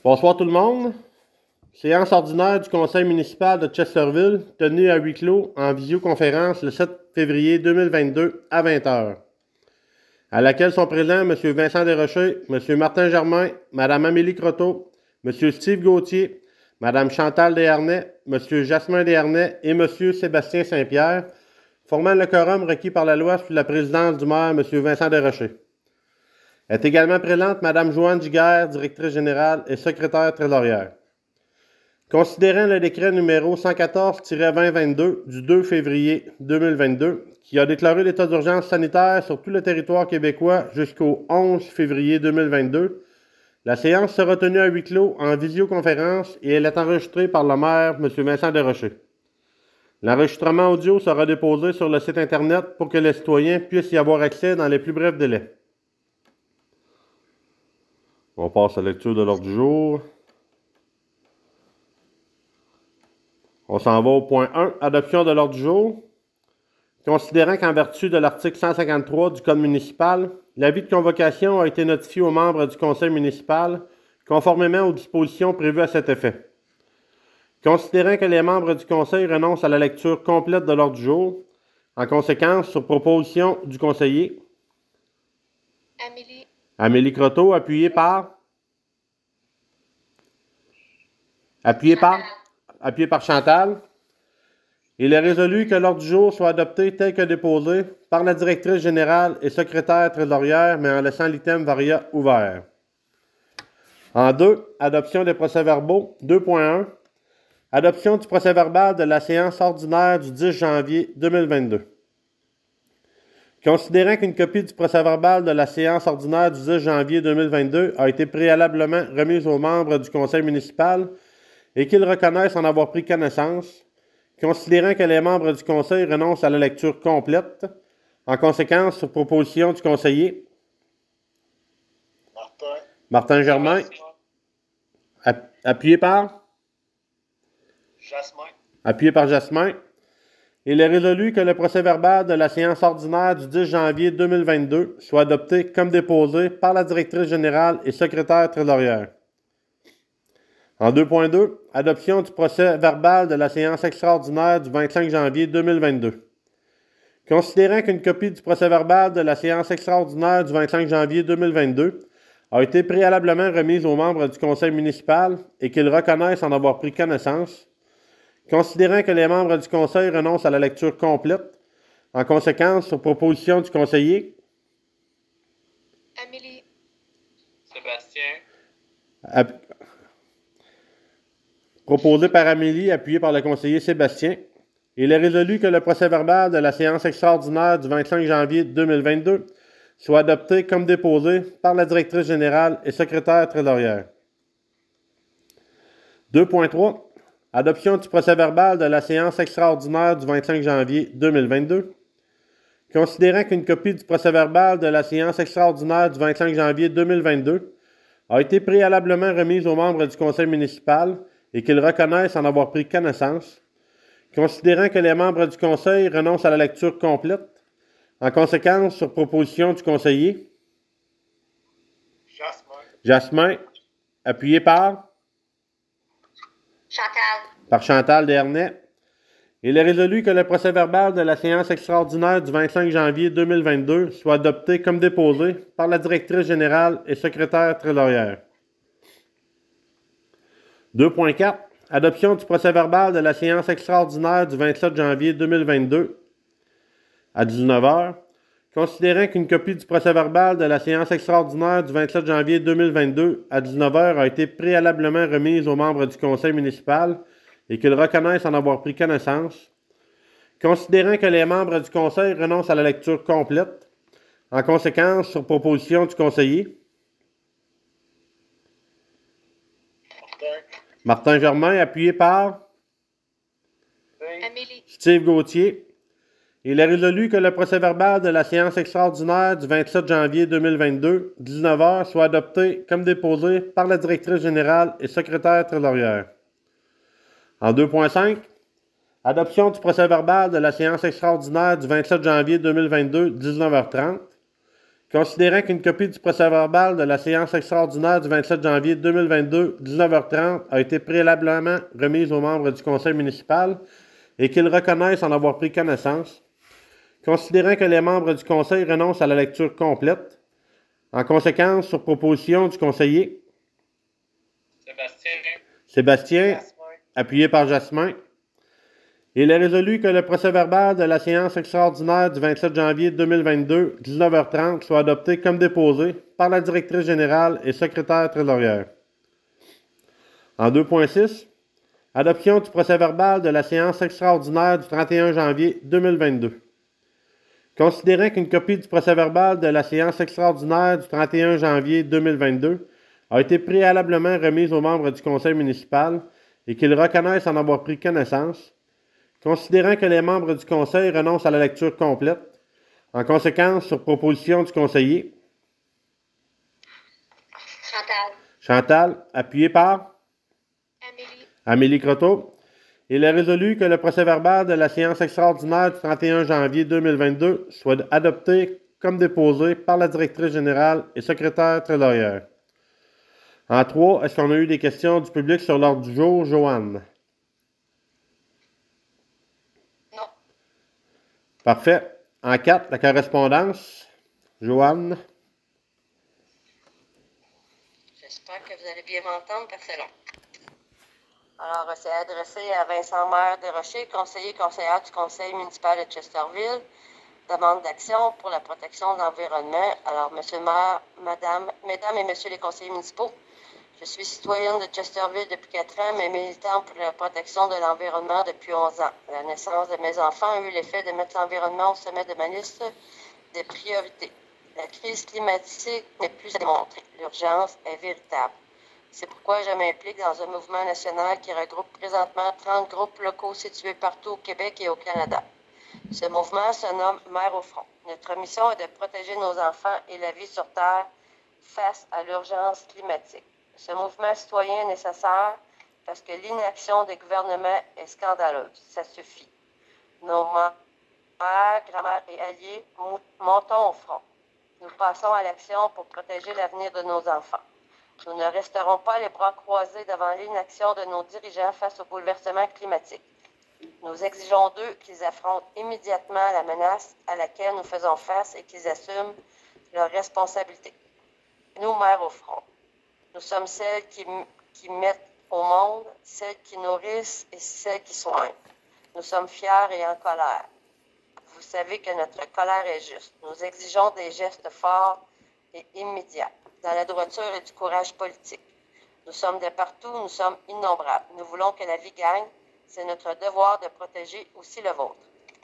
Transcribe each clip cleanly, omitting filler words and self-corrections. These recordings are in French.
Bonsoir tout le monde. Séance ordinaire du conseil municipal de Chesterville, tenue à huis clos en visioconférence le 7 février 2022 à 20h, à laquelle sont présents M. Vincent Desrochers, M. Martin Germain, Mme Amélie Croteau, M. Steve Gauthier, Mme Chantal Desharnais, M. Jasmin Desharnais et M. Sébastien Saint-Pierre, formant le quorum requis par la loi sous la présidence du maire M. Vincent Desrochers. Est également présente Mme Joanne Giguère, directrice générale et secrétaire trésorière. Considérant le décret numéro 114-2022 du 2 février 2022, qui a déclaré l'état d'urgence sanitaire sur tout le territoire québécois jusqu'au 11 février 2022, la séance sera tenue à huis clos en visioconférence et elle est enregistrée par le maire, M. Vincent Desrochers. L'enregistrement audio sera déposé sur le site Internet pour que les citoyens puissent y avoir accès dans les plus brefs délais. On passe à la lecture de l'ordre du jour. On s'en va au point 1, adoption de l'ordre du jour. Considérant qu'en vertu de l'article 153 du Code municipal, l'avis de convocation a été notifié aux membres du conseil municipal, conformément aux dispositions prévues à cet effet. Considérant que les membres du conseil renoncent à la lecture complète de l'ordre du jour, en conséquence, sur proposition du conseiller, Amélie Croteau, appuyée par Chantal. Il est résolu que l'ordre du jour soit adopté tel que déposé par la directrice générale et secrétaire trésorière, mais en laissant l'item varia ouvert. En 2, adoption des procès-verbaux. 2.1. Adoption du procès-verbal de la séance ordinaire du 10 janvier 2022. Considérant qu'une copie du procès-verbal de la séance ordinaire du 10 janvier 2022 a été préalablement remise aux membres du conseil municipal et qu'ils reconnaissent en avoir pris connaissance, considérant que les membres du conseil renoncent à la lecture complète, en conséquence, sur proposition du conseiller Martin Germain, appuyé par Jasmin, il est résolu que le procès-verbal de la séance ordinaire du 10 janvier 2022 soit adopté comme déposé par la directrice générale et secrétaire trésorière. En 2.2, adoption du procès-verbal de la séance extraordinaire du 25 janvier 2022. Considérant qu'une copie du procès-verbal de la séance extraordinaire du 25 janvier 2022 a été préalablement remise aux membres du conseil municipal et qu'ils reconnaissent en avoir pris connaissance, considérant que les membres du conseil renoncent à la lecture complète, en conséquence, sur proposition du conseiller Amélie. Sébastien. Proposé par Amélie, appuyé par le conseiller Sébastien, il est résolu que le procès-verbal de la séance extraordinaire du 25 janvier 2022 soit adopté comme déposé par la directrice générale et secrétaire trésorière. 2.3. Adoption du procès-verbal de la séance extraordinaire du 25 janvier 2022. Considérant qu'une copie du procès-verbal de la séance extraordinaire du 25 janvier 2022 a été préalablement remise aux membres du conseil municipal et qu'ils reconnaissent en avoir pris connaissance, considérant que les membres du conseil renoncent à la lecture complète, en conséquence, sur proposition du conseiller Jasmin, appuyé par Chantal Desharnais, il est résolu que le procès-verbal de la séance extraordinaire du 25 janvier 2022 soit adopté comme déposé par la directrice générale et secrétaire trésorière. 2.4. Adoption du procès-verbal de la séance extraordinaire du 27 janvier 2022 à 19h. Considérant qu'une copie du procès-verbal de la séance extraordinaire du 27 janvier 2022 à 19h a été préalablement remise aux membres du conseil municipal et qu'ils reconnaissent en avoir pris connaissance, considérant que les membres du conseil renoncent à la lecture complète, en conséquence, sur proposition du conseiller Martin Germain, appuyé par Amélie. Steve Gauthier. Il est résolu que le procès-verbal de la séance extraordinaire du 27 janvier 2022, 19h, soit adopté comme déposé par la directrice générale et secrétaire trésorière. En 2.5, adoption du procès-verbal de la séance extraordinaire du 27 janvier 2022, 19h30. Considérant qu'une copie du procès-verbal de la séance extraordinaire du 27 janvier 2022, 19h30, a été préalablement remise aux membres du conseil municipal et qu'ils reconnaissent en avoir pris connaissance, considérant que les membres du conseil renoncent à la lecture complète, en conséquence, sur proposition du conseiller Sébastien, appuyé par Jasmin, il est résolu que le procès-verbal de la séance extraordinaire du 27 janvier 2022, 19h30, soit adopté comme déposé par la directrice générale et secrétaire trésorière. En 2.6, adoption du procès-verbal de la séance extraordinaire du 31 janvier 2022. Considérant qu'une copie du procès-verbal de la séance extraordinaire du 31 janvier 2022 a été préalablement remise aux membres du conseil municipal et qu'ils reconnaissent en avoir pris connaissance, considérant que les membres du conseil renoncent à la lecture complète, en conséquence, sur proposition du conseiller Chantal, appuyé par Amélie Croteau, il est résolu que le procès-verbal de la séance extraordinaire du 31 janvier 2022 soit adopté comme déposé par la directrice générale et secrétaire trésorière. En 3, est-ce qu'on a eu des questions du public sur l'ordre du jour, Joanne? Non. Parfait. En 4, la correspondance. Joanne? J'espère que vous allez bien m'entendre, parce que c'est long. Alors, c'est adressé à Vincent Maire Desrochers, conseillère du conseil municipal de Chesterville. Demande d'action pour la protection de l'environnement. Alors, monsieur le maire, mesdames et messieurs les conseillers municipaux, je suis citoyenne de Chesterville depuis 4 ans, mais militante pour la protection de l'environnement depuis 11 ans. La naissance de mes enfants a eu l'effet de mettre l'environnement au sommet de ma liste des priorités. La crise climatique n'est plus à démontrer. L'urgence est véritable. C'est pourquoi je m'implique dans un mouvement national qui regroupe présentement 30 groupes locaux situés partout au Québec et au Canada. Ce mouvement se nomme Mères au front. Notre mission est de protéger nos enfants et la vie sur Terre face à l'urgence climatique. Ce mouvement citoyen est nécessaire parce que l'inaction des gouvernements est scandaleuse. Ça suffit. Nos mères, grand-mères et alliés, montons au front. Nous passons à l'action pour protéger l'avenir de nos enfants. Nous ne resterons pas les bras croisés devant l'inaction de nos dirigeants face au bouleversement climatique. Nous exigeons d'eux qu'ils affrontent immédiatement la menace à laquelle nous faisons face et qu'ils assument leurs responsabilités. Nous, mères au front, nous sommes celles qui mettent au monde, celles qui nourrissent et celles qui soignent. Nous sommes fiers et en colère. Vous savez que notre colère est juste. Nous exigeons des gestes forts et immédiats, dans la droiture et du courage politique. Nous sommes de partout, nous sommes innombrables. Nous voulons que la vie gagne. C'est notre devoir de protéger aussi le vôtre.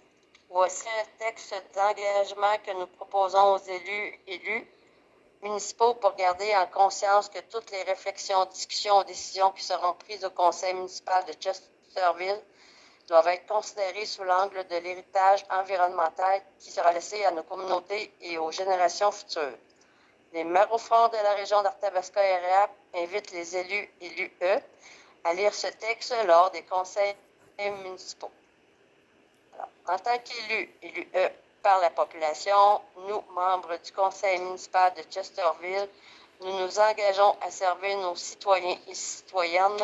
Voici un texte d'engagement que nous proposons aux élus municipaux pour garder en conscience que toutes les réflexions, discussions ou décisions qui seront prises au conseil municipal de Chesterville doivent être considérées sous l'angle de l'héritage environnemental qui sera laissé à nos communautés et aux générations futures. Les maires au front de la région d'Arthabasca et REAP invitent les élus E à lire ce texte lors des conseils municipaux. Alors, en tant qu'élus E par la population, nous, membres du conseil municipal de Chesterville, nous nous engageons à servir nos citoyens et citoyennes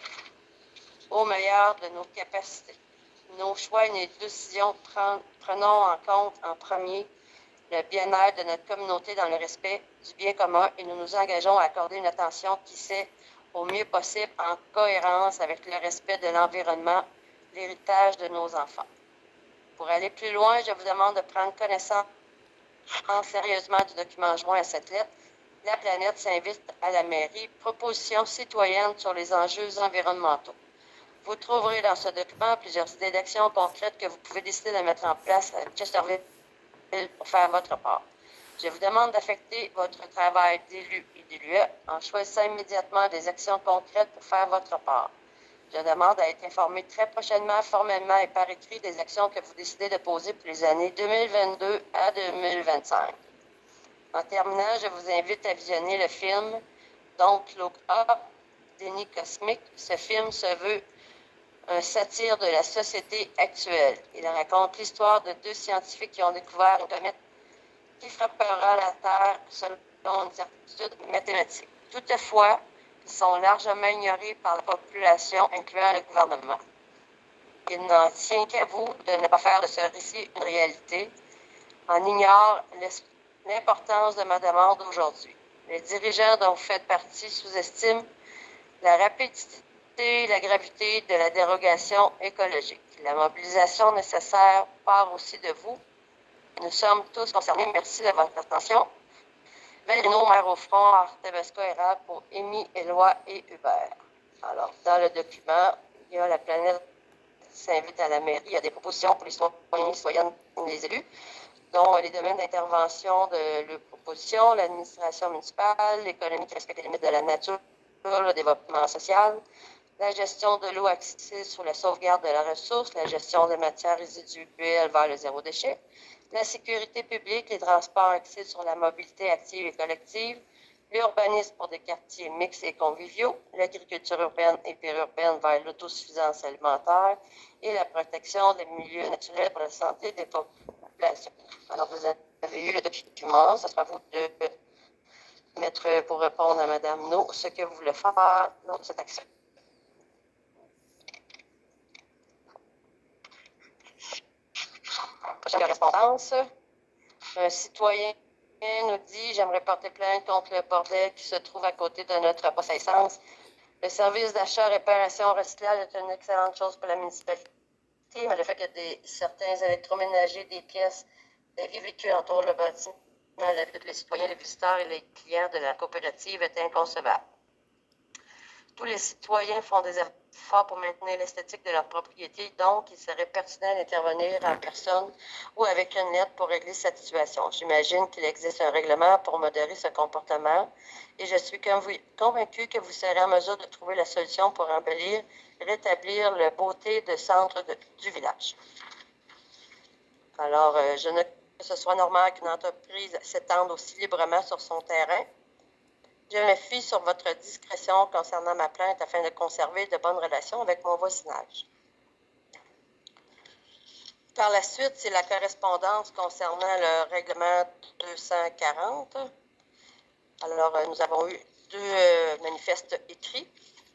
au meilleur de nos capacités. Nos choix et nos décisions prenons en compte en premier le bien-être de notre communauté dans le respect du bien commun et nous nous engageons à accorder une attention qui s'est au mieux possible en cohérence avec le respect de l'environnement, l'héritage de nos enfants. Pour aller plus loin, je vous demande de prendre connaissance sérieusement du document joint à cette lettre. La planète s'invite à la mairie, proposition citoyenne sur les enjeux environnementaux. Vous trouverez dans ce document plusieurs idées d'action concrètes que vous pouvez décider de mettre en place à Chesterville pour faire votre part. Je vous demande d'affecter votre travail d'élu et d'élue en choisissant immédiatement des actions concrètes pour faire votre part. Je demande à être informé très prochainement, formellement et par écrit des actions que vous décidez de poser pour les années 2022 à 2025. En terminant, je vous invite à visionner le film Don't Look Up, Déni cosmique. Ce film se veut un satire de la société actuelle. Il raconte l'histoire de 2 scientifiques qui ont découvert une comète qui frappera la Terre selon une certitude mathématique. Toutefois, ils sont largement ignorés par la population, incluant le gouvernement. Il n'en tient qu'à vous de ne pas faire de ce récit une réalité. On ignore l'importance de ma demande aujourd'hui. Les dirigeants dont vous faites partie sous-estiment la rapidité et la gravité de la dérogation écologique. La mobilisation nécessaire part aussi de vous. Nous sommes tous concernés. Merci de votre attention. Valérie Renaud, maire au front, Artebasco érable pour Émy, Éloi et Hubert. Alors, dans le document, il y a la planète s'invite à la mairie. Il y a des propositions pour les citoyennes et les élus, dont les domaines d'intervention de l'opposition, l'administration municipale, l'économie qui respecte les limites de la nature, le développement social, la gestion de l'eau axée sur la sauvegarde de la ressource, la gestion des matières résiduelles vers le zéro déchet, la sécurité publique, les transports axés sur la mobilité active et collective, l'urbanisme pour des quartiers mixtes et conviviaux, l'agriculture urbaine et périurbaine vers l'autosuffisance alimentaire et la protection des milieux naturels pour la santé des populations. Alors, vous avez eu le document, ce sera à vous de mettre pour répondre à Mme No ce que vous voulez faire dans cette action. Prochaine correspondance. Un citoyen nous dit « J'aimerais porter plainte contre le bordel qui se trouve à côté de notre poste à essence. Le service d'achat, réparation, recyclage est une excellente chose pour la municipalité, mais le fait que certains électroménagers, des pièces, des vieux véhicules entourent le bâtiment, la vie de les citoyens, les visiteurs et les clients de la coopérative est inconcevable. Tous les citoyens font des efforts pour maintenir l'esthétique de leur propriété, donc il serait pertinent d'intervenir en personne ou avec une lettre pour régler cette situation. J'imagine qu'il existe un règlement pour modérer ce comportement et je suis convaincue que vous serez en mesure de trouver la solution pour embellir et rétablir la beauté du centre du village. Alors, je ne que ce soit normal qu'une entreprise s'étende aussi librement sur son terrain. Je me fie sur votre discrétion concernant ma plainte afin de conserver de bonnes relations avec mon voisinage. Par la suite, c'est la correspondance concernant le règlement 240. Alors, nous avons eu deux manifestes écrits.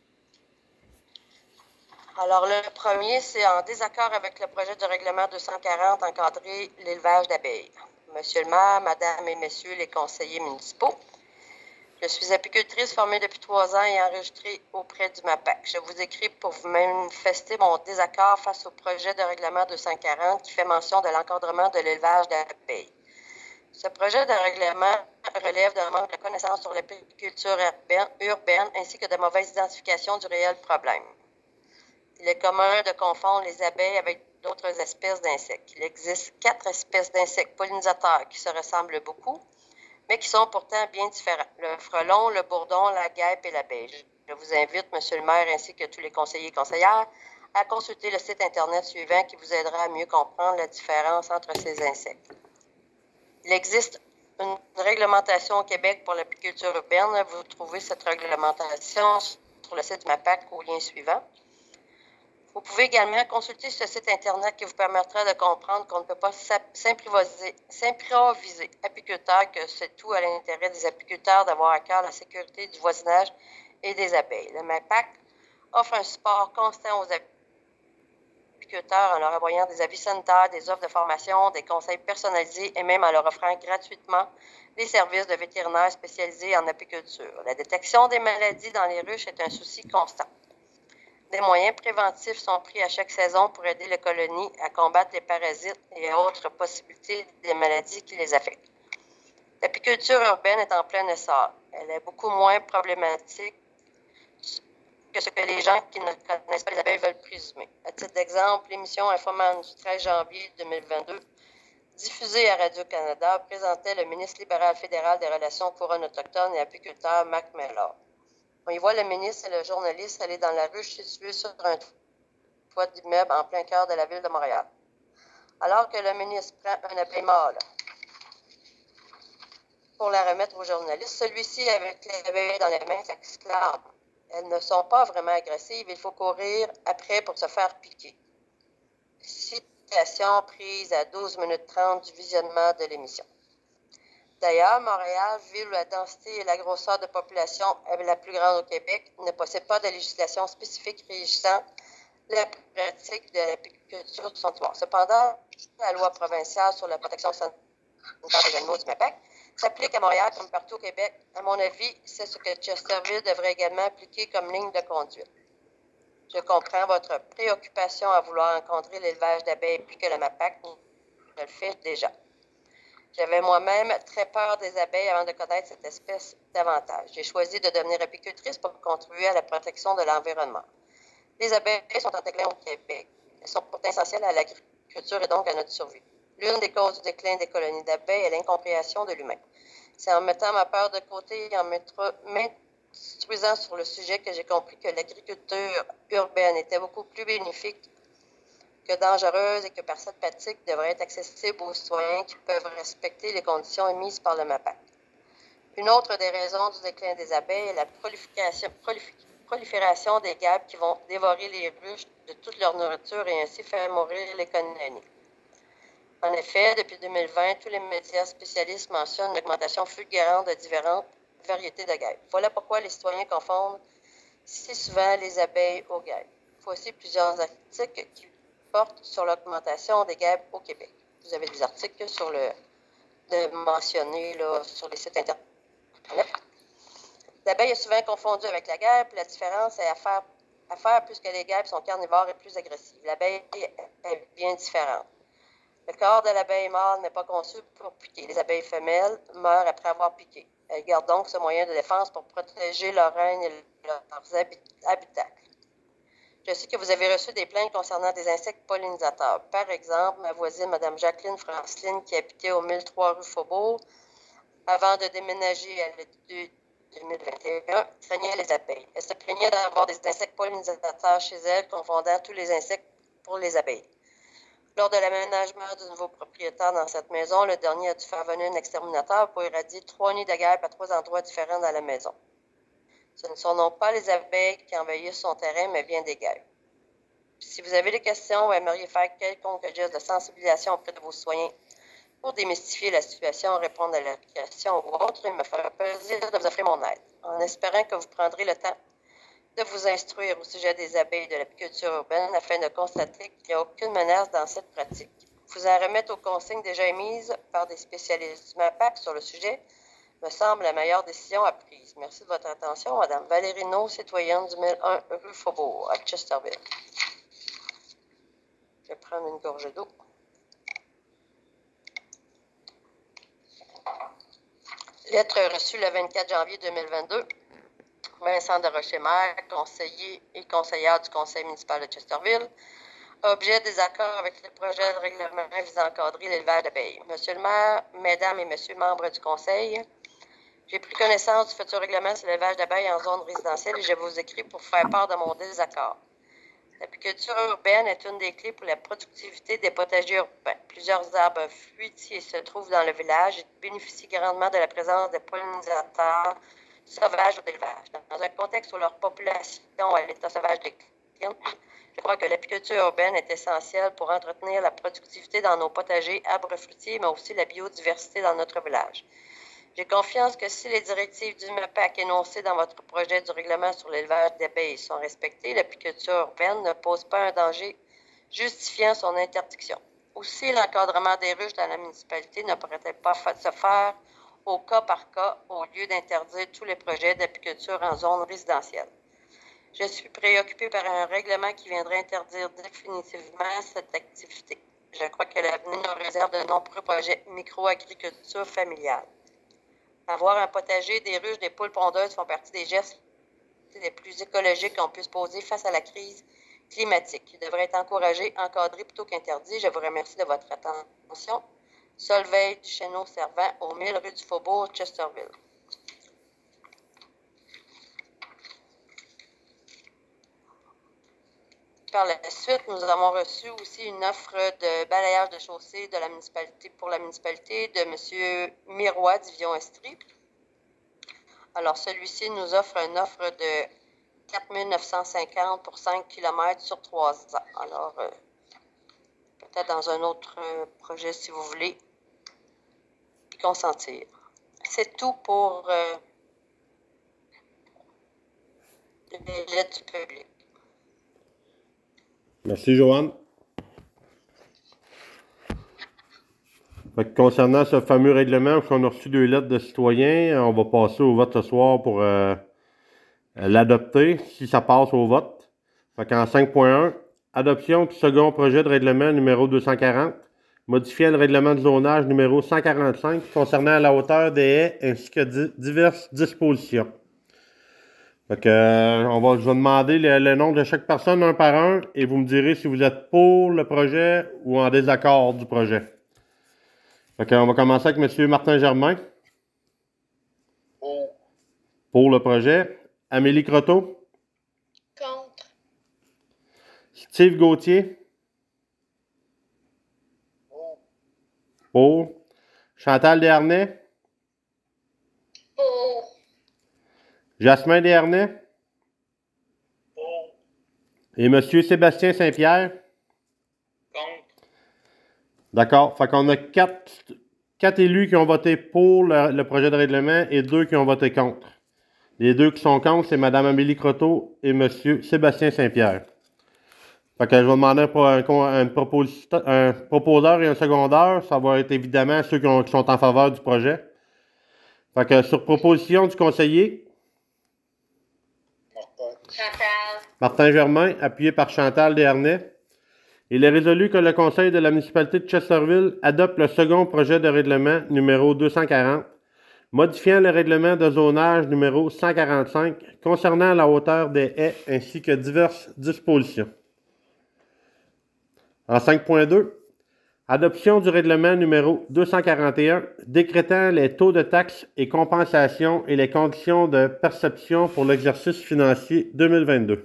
Alors, le premier, c'est en désaccord avec le projet de règlement 240 encadrer l'élevage d'abeilles. Monsieur le maire, madame et messieurs les conseillers municipaux, je suis apicultrice formée depuis 3 ans et enregistrée auprès du MAPAC. Je vous écris pour vous manifester mon désaccord face au projet de règlement 240 qui fait mention de l'encadrement de l'élevage d'abeilles. Ce projet de règlement relève d'un manque de connaissances sur l'apiculture urbaine ainsi que de mauvaise identification du réel problème. Il est commun de confondre les abeilles avec d'autres espèces d'insectes. Il existe 4 espèces d'insectes pollinisateurs qui se ressemblent beaucoup, mais qui sont pourtant bien différents. Le frelon, le bourdon, la guêpe et l'abeille. Je vous invite, Monsieur le maire, ainsi que tous les conseillers et conseillères, à consulter le site Internet suivant qui vous aidera à mieux comprendre la différence entre ces insectes. Il existe une réglementation au Québec pour l'apiculture urbaine. Vous trouvez cette réglementation sur le site du MAPAC au lien suivant. Vous pouvez également consulter ce site Internet qui vous permettra de comprendre qu'on ne peut pas s'improviser apiculteur, que c'est tout à l'intérêt des apiculteurs d'avoir à cœur la sécurité du voisinage et des abeilles. Le MAPAC offre un support constant aux apiculteurs en leur envoyant des avis sanitaires, des offres de formation, des conseils personnalisés et même en leur offrant gratuitement les services de vétérinaires spécialisés en apiculture. La détection des maladies dans les ruches est un souci constant. Des moyens préventifs sont pris à chaque saison pour aider les colonies à combattre les parasites et autres possibilités des maladies qui les affectent. L'apiculture urbaine est en plein essor. Elle est beaucoup moins problématique que ce que les gens qui ne connaissent pas les abeilles veulent présumer. À titre d'exemple, l'émission Infoman du 13 janvier 2022, diffusée à Radio-Canada, présentait le ministre libéral fédéral des Relations couronnes autochtones et apiculteur, Mac Mellor. On y voit le ministre et le journaliste aller dans la ruche située sur un toit d'immeuble en plein cœur de la ville de Montréal. Alors que le ministre prend un abeille mâle pour la remettre au journaliste, celui-ci, avec les abeilles dans les mains, s'exclame. Elles ne sont pas vraiment agressives, il faut courir après pour se faire piquer. Citation prise à 12 minutes 30 du visionnement de l'émission. D'ailleurs, Montréal, ville où la densité et la grosseur de population est la plus grande au Québec, ne possède pas de législation spécifique régissant la pratique de l'apiculture sur son territoire. Cependant, la loi provinciale sur la protection sanitaire des animaux du MAPAC s'applique à Montréal comme partout au Québec. À mon avis, c'est ce que Chesterville devrait également appliquer comme ligne de conduite. Je comprends votre préoccupation à vouloir encadrer l'élevage d'abeilles puis que le MAPAC le fait déjà. J'avais moi-même très peur des abeilles avant de connaître cette espèce davantage. J'ai choisi de devenir apicultrice pour contribuer à la protection de l'environnement. Les abeilles sont en déclin au Québec. Elles sont pourtant essentielles à l'agriculture et donc à notre survie. L'une des causes du déclin des colonies d'abeilles est l'incompréhension de l'humain. C'est en mettant ma peur de côté et en m'instruisant sur le sujet que j'ai compris que l'agriculture urbaine était beaucoup plus bénéfique que dangereuse et que par cette pratique devrait être accessible aux citoyens qui peuvent respecter les conditions émises par le MAPAC. Une autre des raisons du déclin des abeilles est la prolifération des guêpes qui vont dévorer les ruches de toute leur nourriture et ainsi faire mourir les colonies. En effet, depuis 2020, tous les médias spécialistes mentionnent l'augmentation fulgurante de différentes variétés de guêpes. Voilà pourquoi les citoyens confondent si souvent les abeilles aux guêpes. Voici plusieurs articles qui portent sur l'augmentation des guêpes au Québec. Vous avez des articles mentionnés sur les sites internet. L'abeille est souvent confondue avec la guêpe. La différence est à faire puisque les guêpes sont carnivores et plus agressives. L'abeille est bien différente. Le corps de l'abeille mâle n'est pas conçu pour piquer. Les abeilles femelles meurent après avoir piqué. Elles gardent donc ce moyen de défense pour protéger leur reine et leurs habitacles. Je sais que vous avez reçu des plaintes concernant des insectes pollinisateurs. Par exemple, ma voisine, Mme Jacqueline Franceline, qui habitait au 1003 rue Faubourg, avant de déménager à l'été 2021, craignait les abeilles. Elle se plaignait d'avoir des insectes pollinisateurs chez elle, confondant tous les insectes pour les abeilles. Lors de l'aménagement du nouveau propriétaire dans cette maison, le dernier a dû faire venir un exterminateur pour éradier 3 nids de guêpes à 3 endroits différents dans la maison. Ce ne sont non pas les abeilles qui envahissent son terrain, mais bien des guêpes. Si vous avez des questions ou aimeriez faire quelconque geste de sensibilisation auprès de vos citoyens pour démystifier la situation, répondre à leurs questions ou autres, il me fera plaisir de vous offrir mon aide, en espérant que vous prendrez le temps de vous instruire au sujet des abeilles de l'apiculture urbaine afin de constater qu'il n'y a aucune menace dans cette pratique. Vous en remettre aux consignes déjà émises par des spécialistes du MAPAC sur le sujet me semble la meilleure décision à prise. Merci de votre attention, Mme Valérie No, citoyenne du 1001 rue Faubourg, à Chesterville. Je vais prendre une gorgée d'eau. Lettre reçue le 24 janvier 2022. Vincent de Rocher-Maire, conseiller et conseillère du Conseil municipal de Chesterville. Objet des accords avec le projet de règlement visant à encadrer l'élevage d'abeilles. Monsieur le maire, mesdames et messieurs membres du Conseil, j'ai pris connaissance du futur règlement sur l'élevage d'abeilles en zone résidentielle et je vous écris pour faire part de mon désaccord. L'apiculture urbaine est une des clés pour la productivité des potagers urbains. Plusieurs arbres fruitiers se trouvent dans le village et bénéficient grandement de la présence de pollinisateurs sauvages ou d'élevage. Dans un contexte où leur population à l'état sauvage décline, je crois que l'apiculture urbaine est essentielle pour entretenir la productivité dans nos potagers, arbres fruitiers, mais aussi la biodiversité dans notre village. J'ai confiance que si les directives du MAPAC énoncées dans votre projet du règlement sur l'élevage d'abeilles sont respectées, l'apiculture urbaine ne pose pas un danger justifiant son interdiction. Aussi, l'encadrement des ruches dans la municipalité ne pourrait-elle pas se faire au cas par cas au lieu d'interdire tous les projets d'apiculture en zone résidentielle. Je suis préoccupée par un règlement qui viendrait interdire définitivement cette activité. Je crois que l'avenir nous réserve de nombreux projets micro-agriculture familiale. Avoir un potager, des ruches, des poules pondeuses font partie des gestes les plus écologiques qu'on puisse poser face à la crise climatique. Ils devraient être encouragés, encadrés plutôt qu'interdits. Je vous remercie de votre attention. Solveig Duchesneau-Servant, au 1000 rue du Faubourg, Chesterville. Par la suite, nous avons reçu aussi une offre de balayage de chaussée de la municipalité pour la municipalité de M. Miroir d'Ivion-Estrie. Alors, celui-ci nous offre une offre de 4 950 pour 5 km sur 3 ans. Alors, peut-être dans un autre projet, si vous voulez, y consentir. c'est tout pour l'aide du public. Merci, Joanne. Fait que concernant ce fameux règlement, on a reçu 2 lettres de citoyens, on va passer au vote ce soir pour l'adopter, si ça passe au vote. Fait qu'en 5.1, adoption du second projet de règlement numéro 240, modifiant le règlement de zonage numéro 145 concernant la hauteur des haies ainsi que diverses dispositions. Fait que, je vais demander le nom de chaque personne un par un et vous me direz si vous êtes pour le projet ou en désaccord du projet. Fait que, on va commencer avec M. Martin Germain. Pour le projet. Amélie Croteau. Contre. Steve Gauthier. Pour. Chantal Desharnais. Pour. Jasmin Desharnais. Pour. Et M. Sébastien Saint-Pierre. Contre. D'accord. Fait qu'on a 4 élus qui ont voté pour le projet de règlement et 2 qui ont voté contre. Les 2 qui sont contre, c'est Mme Amélie Croteau et M. Sébastien Saint-Pierre. Fait que je vais demander un proposeur et un secondeur. Ça va être évidemment ceux qui sont en faveur du projet. Fait que sur proposition du conseiller, Chantal. Martin Germain, appuyé par Chantal Desharnais, il est résolu que le conseil de la municipalité de Chesterville adopte le second projet de règlement numéro 240, modifiant le règlement de zonage numéro 145 concernant la hauteur des haies ainsi que diverses dispositions. En 5.2, adoption du règlement numéro 241 décrétant les taux de taxes et compensations et les conditions de perception pour l'exercice financier 2022.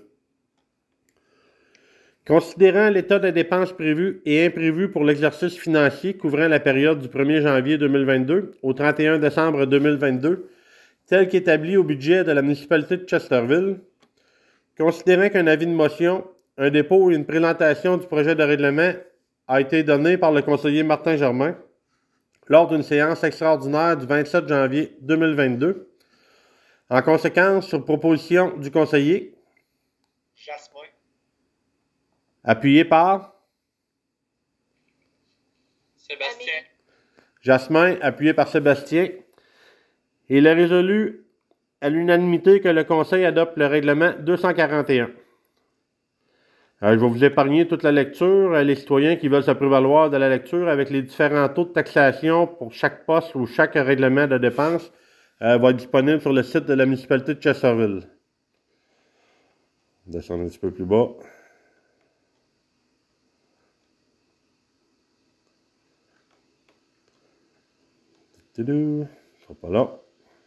Considérant l'état des dépenses prévues et imprévues pour l'exercice financier couvrant la période du 1er janvier 2022 au 31 décembre 2022, tel qu'établi au budget de la municipalité de Chesterville, considérant qu'un avis de motion, un dépôt et une présentation du projet de règlement a été donné par le conseiller Martin Germain lors d'une séance extraordinaire du 27 janvier 2022. En conséquence, sur proposition du conseiller, Jasmin. appuyé par Sébastien. Jasmin, appuyé par Sébastien, il est résolu à l'unanimité que le Conseil adopte le règlement 241. Je vais vous épargner toute la lecture. Les citoyens qui veulent se prévaloir de la lecture avec les différents taux de taxation pour chaque poste ou chaque règlement de dépenses va être disponible sur le site de la municipalité de Chesterville. Descendre un petit peu plus bas. Je ne serai pas là.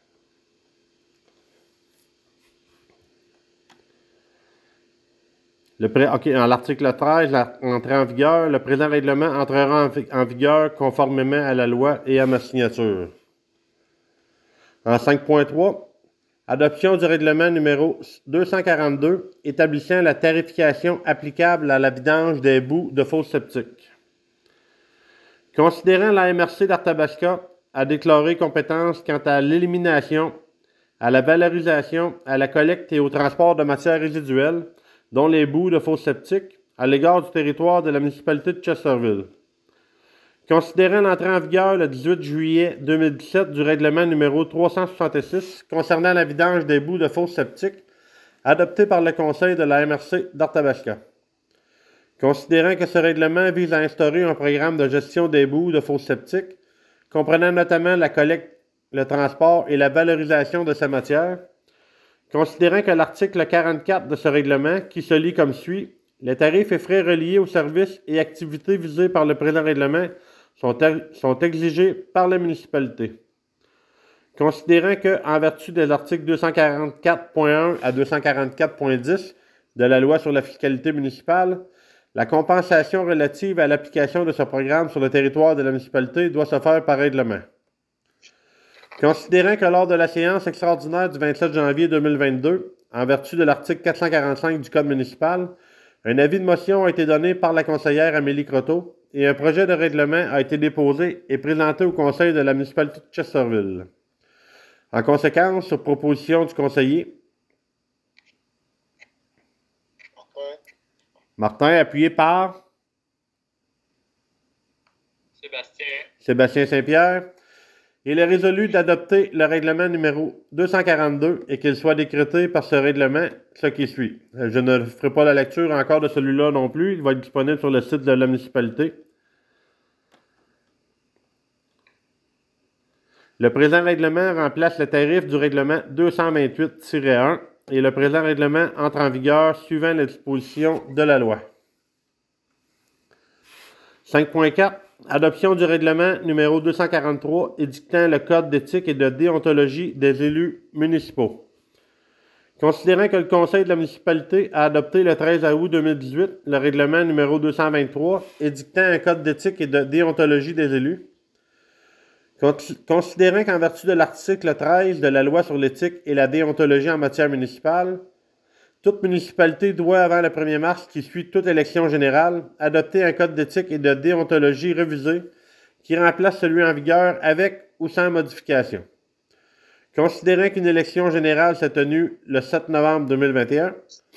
En l'article 13, l'entrée en vigueur, le présent règlement entrera en vigueur conformément à la loi et à ma signature. En 5.3, adoption du règlement numéro 242 établissant la tarification applicable à la vidange des boues de fosses septiques. Considérant la MRC d'Arthabasca a déclaré compétence quant à l'élimination, à la valorisation, à la collecte et au transport de matières résiduelles, dont les boues de fosses septiques, à l'égard du territoire de la municipalité de Chesterville. Considérant l'entrée en vigueur le 18 juillet 2017 du règlement numéro 366 concernant la vidange des boues de fosses septiques, adopté par le conseil de la MRC d'Arthabasca. Considérant que ce règlement vise à instaurer un programme de gestion des boues de fosses septiques, comprenant notamment la collecte, le transport et la valorisation de sa matière, considérant que l'article 44 de ce règlement, qui se lit comme suit, les tarifs et frais reliés aux services et activités visés par le présent règlement sont exigés par la municipalité. Considérant que, en vertu des articles 244.1 à 244.10 de la loi sur la fiscalité municipale, la compensation relative à l'application de ce programme sur le territoire de la municipalité doit se faire par règlement. Considérant que lors de la séance extraordinaire du 27 janvier 2022, en vertu de l'article 445 du Code municipal, un avis de motion a été donné par la conseillère Amélie Croteau et un projet de règlement a été déposé et présenté au conseil de la municipalité de Chesterville. En conséquence, sur proposition du conseiller, Martin, appuyé par Sébastien Saint-Pierre, il est résolu d'adopter le règlement numéro 242 et qu'il soit décrété par ce règlement ce qui suit. Je ne ferai pas la lecture encore de celui-là non plus. Il va être disponible sur le site de la municipalité. Le présent règlement remplace le tarif du règlement 228-1 et le présent règlement entre en vigueur suivant les dispositions de la loi. 5.4. Adoption du règlement numéro 243 édictant le code d'éthique et de déontologie des élus municipaux. Considérant que le Conseil de la municipalité a adopté le 13 août 2018 le règlement numéro 223 édictant un code d'éthique et de déontologie des élus, considérant qu'en vertu de l'article 13 de la loi sur l'éthique et la déontologie en matière municipale, toute municipalité doit, avant le 1er mars qui suit toute élection générale, adopter un code d'éthique et de déontologie révisé qui remplace celui en vigueur avec ou sans modification. Considérant qu'une élection générale s'est tenue le 7 novembre 2021,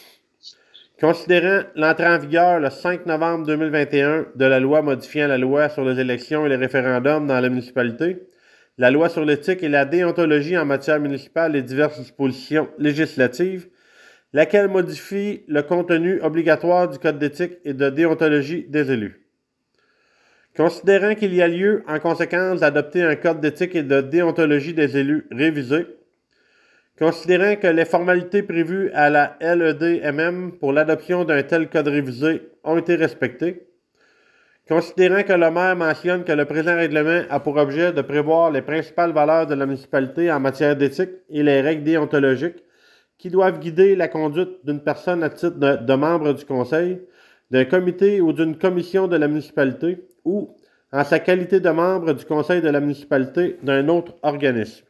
considérant l'entrée en vigueur le 5 novembre 2021 de la loi modifiant la loi sur les élections et les référendums dans la municipalité, la loi sur l'éthique et la déontologie en matière municipale et diverses dispositions législatives, laquelle modifie le contenu obligatoire du Code d'éthique et de déontologie des élus. Considérant qu'il y a lieu, en conséquence, d'adopter un Code d'éthique et de déontologie des élus révisé, considérant que les formalités prévues à la LEDMM pour l'adoption d'un tel code révisé ont été respectées, considérant que le maire mentionne que le présent règlement a pour objet de prévoir les principales valeurs de la municipalité en matière d'éthique et les règles déontologiques qui doivent guider la conduite d'une personne à titre de membre du conseil, d'un comité ou d'une commission de la municipalité ou, en sa qualité de membre du conseil de la municipalité, d'un autre organisme.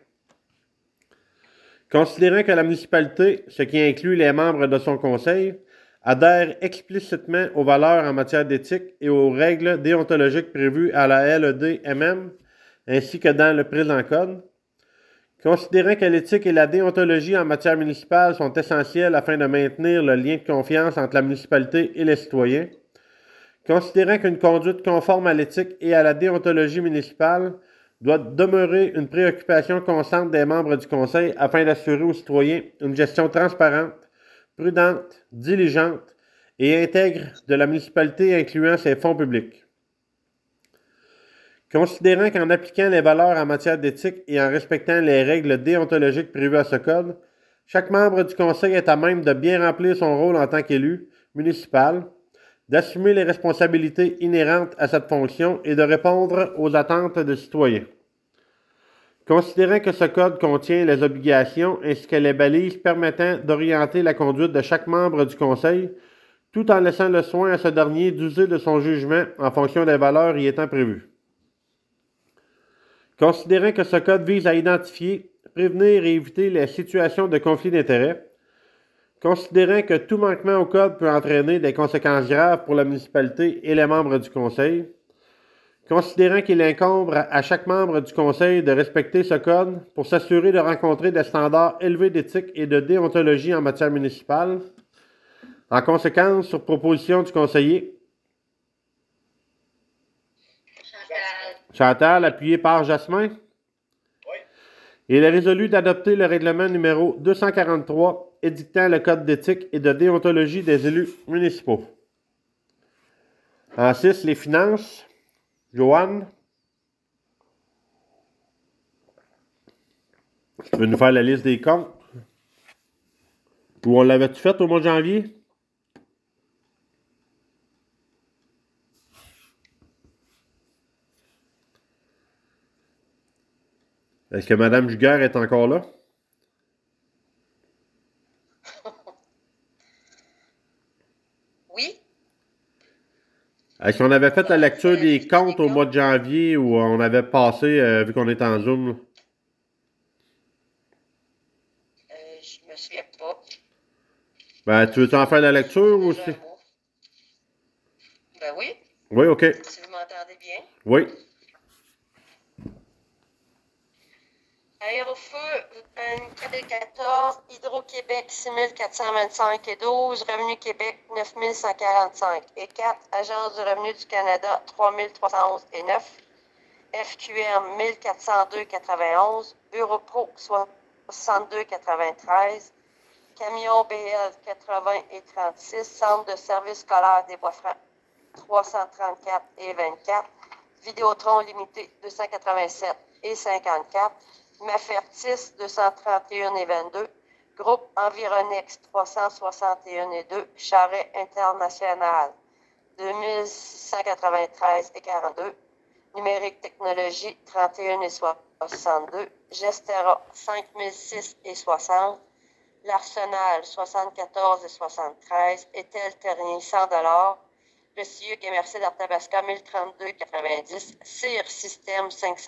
Considérant que la municipalité, ce qui inclut les membres de son conseil, adhère explicitement aux valeurs en matière d'éthique et aux règles déontologiques prévues à la LEDMM, ainsi que dans le présent code, considérant que l'éthique et la déontologie en matière municipale sont essentielles afin de maintenir le lien de confiance entre la municipalité et les citoyens, considérant qu'une conduite conforme à l'éthique et à la déontologie municipale doit demeurer une préoccupation constante des membres du Conseil afin d'assurer aux citoyens une gestion transparente, prudente, diligente et intègre de la municipalité incluant ses fonds publics. Considérant qu'en appliquant les valeurs en matière d'éthique et en respectant les règles déontologiques prévues à ce code, chaque membre du Conseil est à même de bien remplir son rôle en tant qu'élu municipal, d'assumer les responsabilités inhérentes à cette fonction et de répondre aux attentes des citoyens. Considérant que ce code contient les obligations ainsi que les balises permettant d'orienter la conduite de chaque membre du Conseil, tout en laissant le soin à ce dernier d'user de son jugement en fonction des valeurs y étant prévues. Considérant que ce code vise à identifier, prévenir et éviter les situations de conflit d'intérêts, considérant que tout manquement au code peut entraîner des conséquences graves pour la municipalité et les membres du Conseil, considérant qu'il incombe à chaque membre du Conseil de respecter ce code pour s'assurer de rencontrer des standards élevés d'éthique et de déontologie en matière municipale, en conséquence, sur proposition du conseiller, Chantal, appuyé par Jasmin. Oui. Il est résolu d'adopter le règlement numéro 243 édictant le code d'éthique et de déontologie des élus municipaux. En 6, les finances. Joanne. Tu veux nous faire la liste des comptes? Ou on l'avait-tu fait au mois de janvier? Est-ce que Mme Juguère est encore là? Oui? Est-ce qu'on avait fait la lecture des comptes au mois de janvier ou on avait passé, vu qu'on est en Zoom? Je me souviens pas. Ben, tu veux-tu en faire la lecture ou c'est... Ben oui, Oui, OK. si vous m'entendez bien. Oui. Aérofeu, 414, Hydro-Québec, 6425 et 12, Revenu Québec, 9145 et 4, Agence du revenu du Canada, 3311 et 9, FQM, 1402,91, Bureau Pro, 62,93, Camion BL, 80 et 36, Centre de service scolaire des Bois-Francs, 334 et 24, Vidéotron limité, 287 et 54, Mafertis, 231 et 22, Groupe Environex, 361 et 2, Charret International, 2693 et 42, Numérique Technologie, 31 et 62, Gestera, 5006 et 60, L'Arsenal, 74 et 73, Etel Terrien, 100 le CIE MRC d'Arthabasca, 1032,90, CIR Système,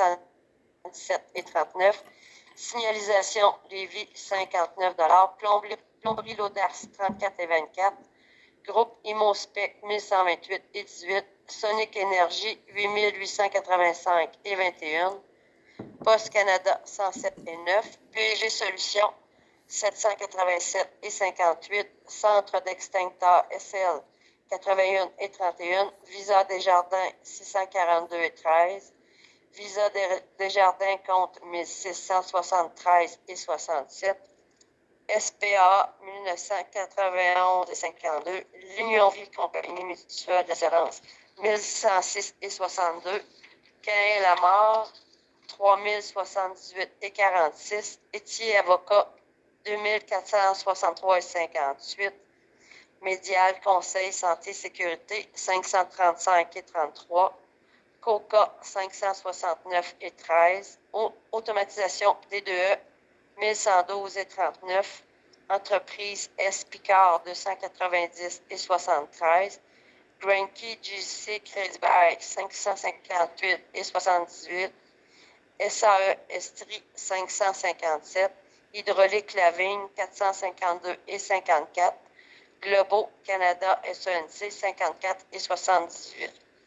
517 et 39, Signalisation Lévis, 59 Plomberie Laudarce, 34 et 24, Groupe Imospec, 1128 et 18, Sonic Énergie, 8885 et 21, Poste Canada, 107 et 9, PG Solutions, 787 et 58, Centre d'extincteurs SL, 81 et 31, Visa Desjardins, 642 et 13, Visa Desjardins compte 1673 et 67, SPA 1991 et 52, l'Union Vie Compagnie Mutuelle d'assurance 1106 et 62, Cain Lamar 3078 et 46, Étier Avocat 2463 et 58, Médial Conseil Santé Sécurité 535 et 33, COCA 569 et 13, Automatisation D2E 1112 et 39, Entreprise S. Picard 290 et 73, Granky JC Crédit Bail 558 et 78, SAE Estrie 557, Hydraulique Lavigne 452 et 54, Globo Canada SENC 54 et 78.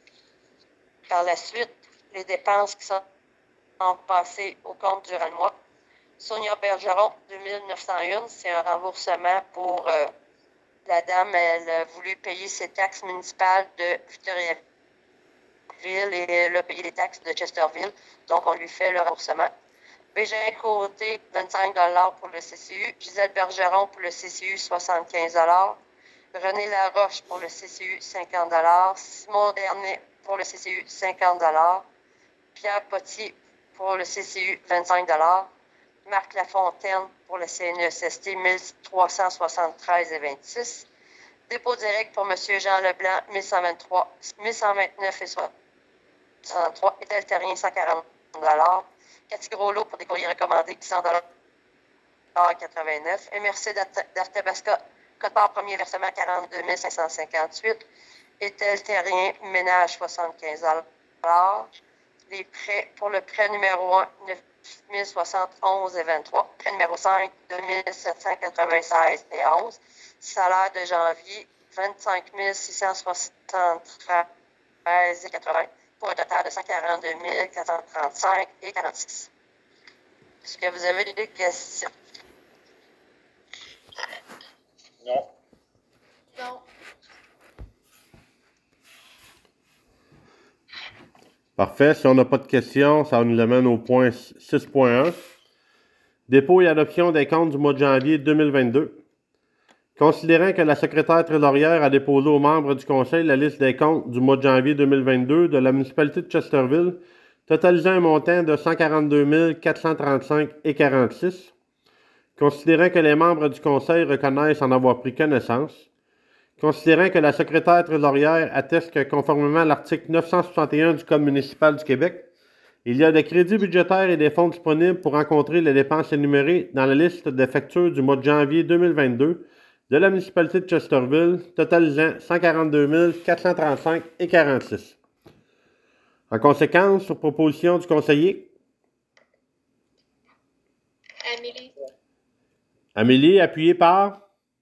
Par la suite, les dépenses qui sont passées au compte durant le mois. Sonia Bergeron, 2901, c'est un remboursement pour la dame, elle a voulu payer ses taxes municipales de Victoriaville et elle a payé les taxes de Chesterville, donc on lui fait le remboursement. Bégin Côté, 25 pour le CCU. Gisèle Bergeron pour le CCU, 75 René Laroche pour le CCU, 50 Simon Dernier pour le CCU, 50 Pierre Potier pour le CCU, 25 Marc Lafontaine pour le CNESST, 1373 et 26. Dépôt direct pour M. Jean Leblanc, 1123, 1129 et 63. Étel Terrien, 140 Cathy Groslo pour des courriers recommandés, 100 89. MRC d'Arthabasca, code-part premier versement, 42 558. Étel Terrien, ménage, 75 Les prêts pour le prêt numéro 1, 9 1071 et 23. Prêt numéro 5, 2796 et 11. Salaire de janvier, 25 673 et 80. Pour un total de 142 435 et 46. Est-ce que vous avez des questions? Non. Non. Parfait. Si on n'a pas de questions, ça nous amène au point 6.1. Dépôt et adoption des comptes du mois de janvier 2022. Considérant que la secrétaire trésorière a déposé aux membres du Conseil la liste des comptes du mois de janvier 2022 de la municipalité de Chesterville, totalisant un montant de 142 435 et 46. Considérant que les membres du Conseil reconnaissent en avoir pris connaissance. Considérant que la secrétaire trésorière atteste que, conformément à l'article 961 du Code municipal du Québec, il y a des crédits budgétaires et des fonds disponibles pour rencontrer les dépenses énumérées dans la liste des factures du mois de janvier 2022 de la municipalité de Chesterville, totalisant 142 435 et 46. En conséquence, sur proposition du conseiller, Amélie. Amélie, appuyée par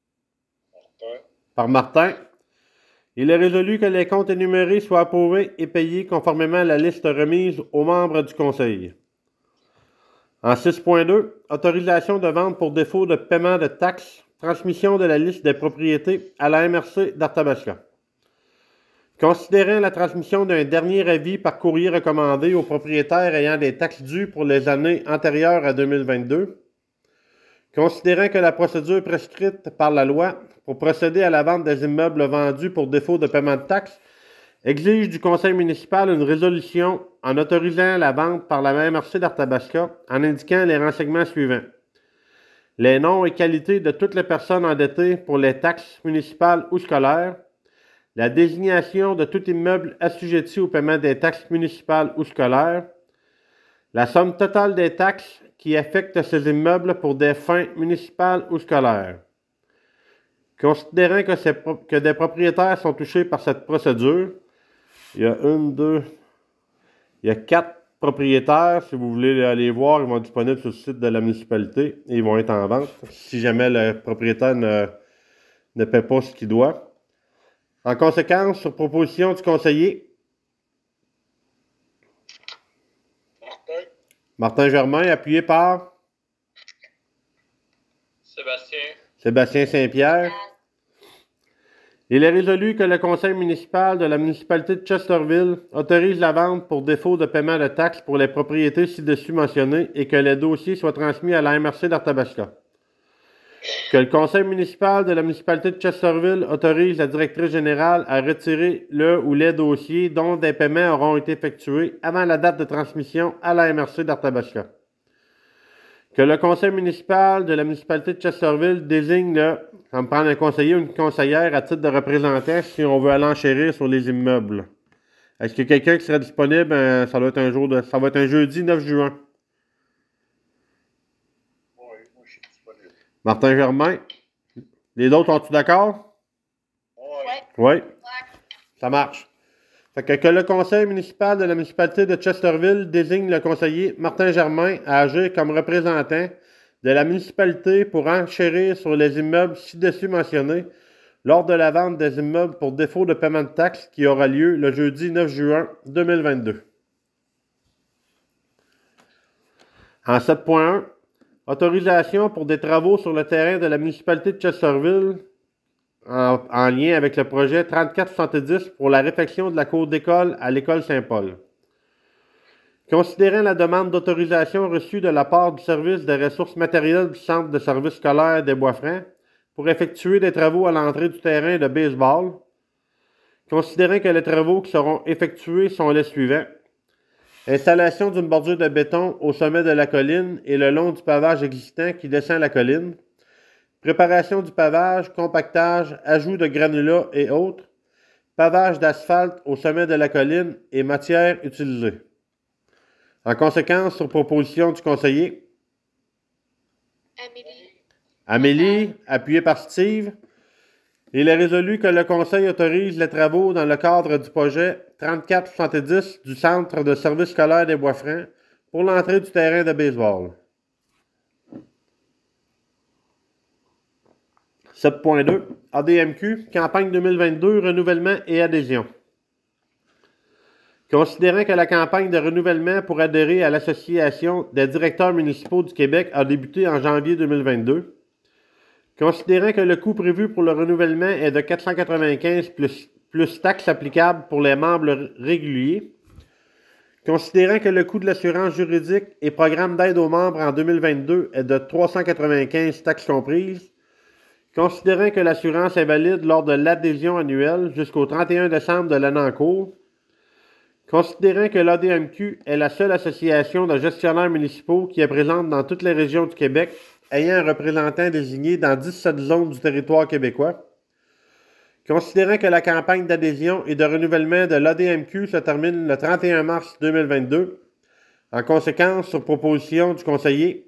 Martin. Il est résolu que les comptes énumérés soient approuvés et payés conformément à la liste remise aux membres du conseil. En 6.2, autorisation de vente pour défaut de paiement de taxes, transmission de la liste des propriétés à la MRC d'Arthabasca. Considérant la transmission d'un dernier avis par courrier recommandé aux propriétaires ayant des taxes dues pour les années antérieures à 2022, considérant que la procédure prescrite par la loi pour procéder à la vente des immeubles vendus pour défaut de paiement de taxes exige du conseil municipal une résolution en autorisant la vente par la MRC d'Arthabasca en indiquant les renseignements suivants. Les noms et qualités de toutes les personnes endettées pour les taxes municipales ou scolaires, la désignation de tout immeuble assujetti au paiement des taxes municipales ou scolaires, la somme totale des taxes qui affectent ces immeubles pour des fins municipales ou scolaires. Considérant que des propriétaires sont touchés par cette procédure, il y a 4 propriétaires. Si vous voulez aller voir, ils vont être disponibles sur le site de la municipalité et ils vont être en vente si jamais le propriétaire ne paie pas ce qu'il doit. En conséquence, sur proposition du conseiller Martin Germain, appuyé par Sébastien Saint-Pierre. Il est résolu que le conseil municipal de la municipalité de Chesterville autorise la vente pour défaut de paiement de taxes pour les propriétés ci-dessus mentionnées et que les dossiers soient transmis à la MRC d'Arthabasca. Que le conseil municipal de la municipalité de Chesterville autorise la directrice générale à retirer le ou les dossiers dont des paiements auront été effectués avant la date de transmission à la MRC d'Arthabasca. Que le conseil municipal de la municipalité de Chesterville désigne ça me prend un conseiller ou une conseillère à titre de représentant si on veut aller enchérir sur les immeubles. Est-ce qu'il y a quelqu'un qui serait disponible? Ça va être un jeudi 9 juin. Oui, moi je suis disponible. Martin Germain. Les autres, sont-ils d'accord? Oui. Ça marche. Fait que le conseil municipal de la municipalité de Chesterville désigne le conseiller Martin Germain à agir comme représentant de la municipalité pour enchérir sur les immeubles ci-dessus mentionnés lors de la vente des immeubles pour défaut de paiement de taxes qui aura lieu le jeudi 9 juin 2022. En 7.1, autorisation pour des travaux sur le terrain de la municipalité de Chesterville en lien avec le projet 3470 pour la réfection de la cour d'école à l'école Saint-Paul. Considérant la demande d'autorisation reçue de la part du service des ressources matérielles du centre de services scolaires des Bois-Francs pour effectuer des travaux à l'entrée du terrain de baseball, considérant que les travaux qui seront effectués sont les suivants. Installation d'une bordure de béton au sommet de la colline et le long du pavage existant qui descend la colline. Préparation du pavage, compactage, ajout de granulats et autres. Pavage d'asphalte au sommet de la colline et matières utilisées. En conséquence, sur proposition du conseiller Amélie, appuyée par Steve, il est résolu que le conseil autorise les travaux dans le cadre du projet 3470 du centre de services scolaires des Bois-Francs pour l'entrée du terrain de baseball. 7.2. ADMQ, campagne 2022, renouvellement et adhésion. Considérant que la campagne de renouvellement pour adhérer à l'Association des directeurs municipaux du Québec a débuté en janvier 2022, considérant que le coût prévu pour le renouvellement est de 495 plus taxes applicables pour les membres réguliers, considérant que le coût de l'assurance juridique et programme d'aide aux membres en 2022 est de 395 taxes comprises, considérant que l'assurance est valide lors de l'adhésion annuelle jusqu'au 31 décembre de l'année en cours, considérant que l'ADMQ est la seule association de gestionnaires municipaux qui est présente dans toutes les régions du Québec, ayant un représentant désigné dans 17 zones du territoire québécois, considérant que la campagne d'adhésion et de renouvellement de l'ADMQ se termine le 31 mars 2022, en conséquence, sur proposition du conseiller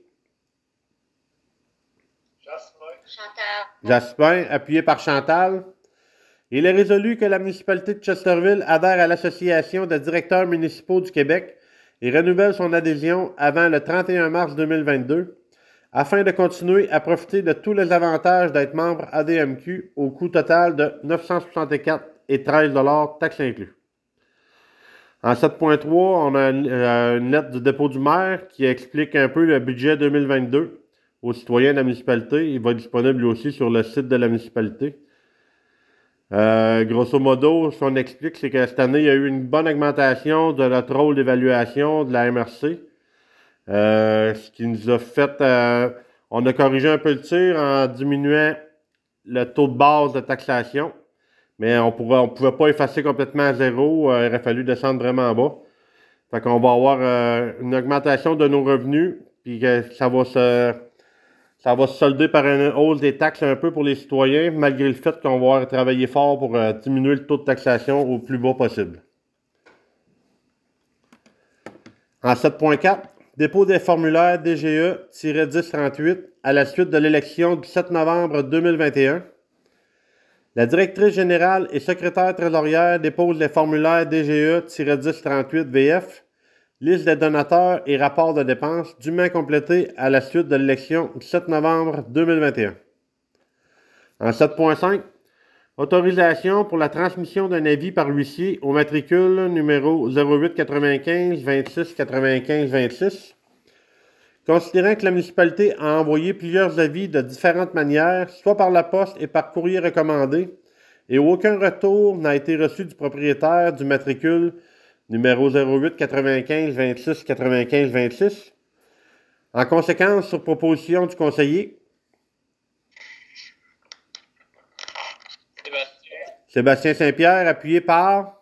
Jaspin, appuyé par Chantal, il est résolu que la municipalité de Chesterville adhère à l'Association des directeurs municipaux du Québec et renouvelle son adhésion avant le 31 mars 2022 afin de continuer à profiter de tous les avantages d'être membre ADMQ au coût total de 964,13 $, taxes inclus. En 7.3, on a une lettre du dépôt du maire qui explique un peu le budget 2022 aux citoyens de la municipalité. Il va être disponible lui aussi sur le site de la municipalité. Grosso modo, ce qu'on explique, c'est que cette année, il y a eu une bonne augmentation de notre rôle d'évaluation de la MRC. Ce qui nous a fait... on a corrigé un peu le tir en diminuant le taux de base de taxation. Mais on pouvait pas effacer complètement à zéro. Il aurait fallu descendre vraiment bas. Fait qu'on va avoir une augmentation de nos revenus. Puis que ça va se solder par une hausse des taxes un peu pour les citoyens, malgré le fait qu'on va travailler fort pour diminuer le taux de taxation au plus bas possible. En 7.4, dépôt des formulaires DGE-1038 à la suite de l'élection du 7 novembre 2021. La directrice générale et secrétaire trésorière déposent les formulaires DGE-1038 VF, liste des donateurs et rapport de dépenses dûment complétés à la suite de l'élection du 7 novembre 2021. En 7.5, autorisation pour la transmission d'un avis par huissier au matricule numéro 08 95 26 95 26. Considérant que la municipalité a envoyé plusieurs avis de différentes manières, soit par la poste et par courrier recommandé, et aucun retour n'a été reçu du propriétaire du matricule numéro 08 95 26 95 26. En conséquence, sur proposition du conseiller, Sébastien Saint-Pierre, appuyé par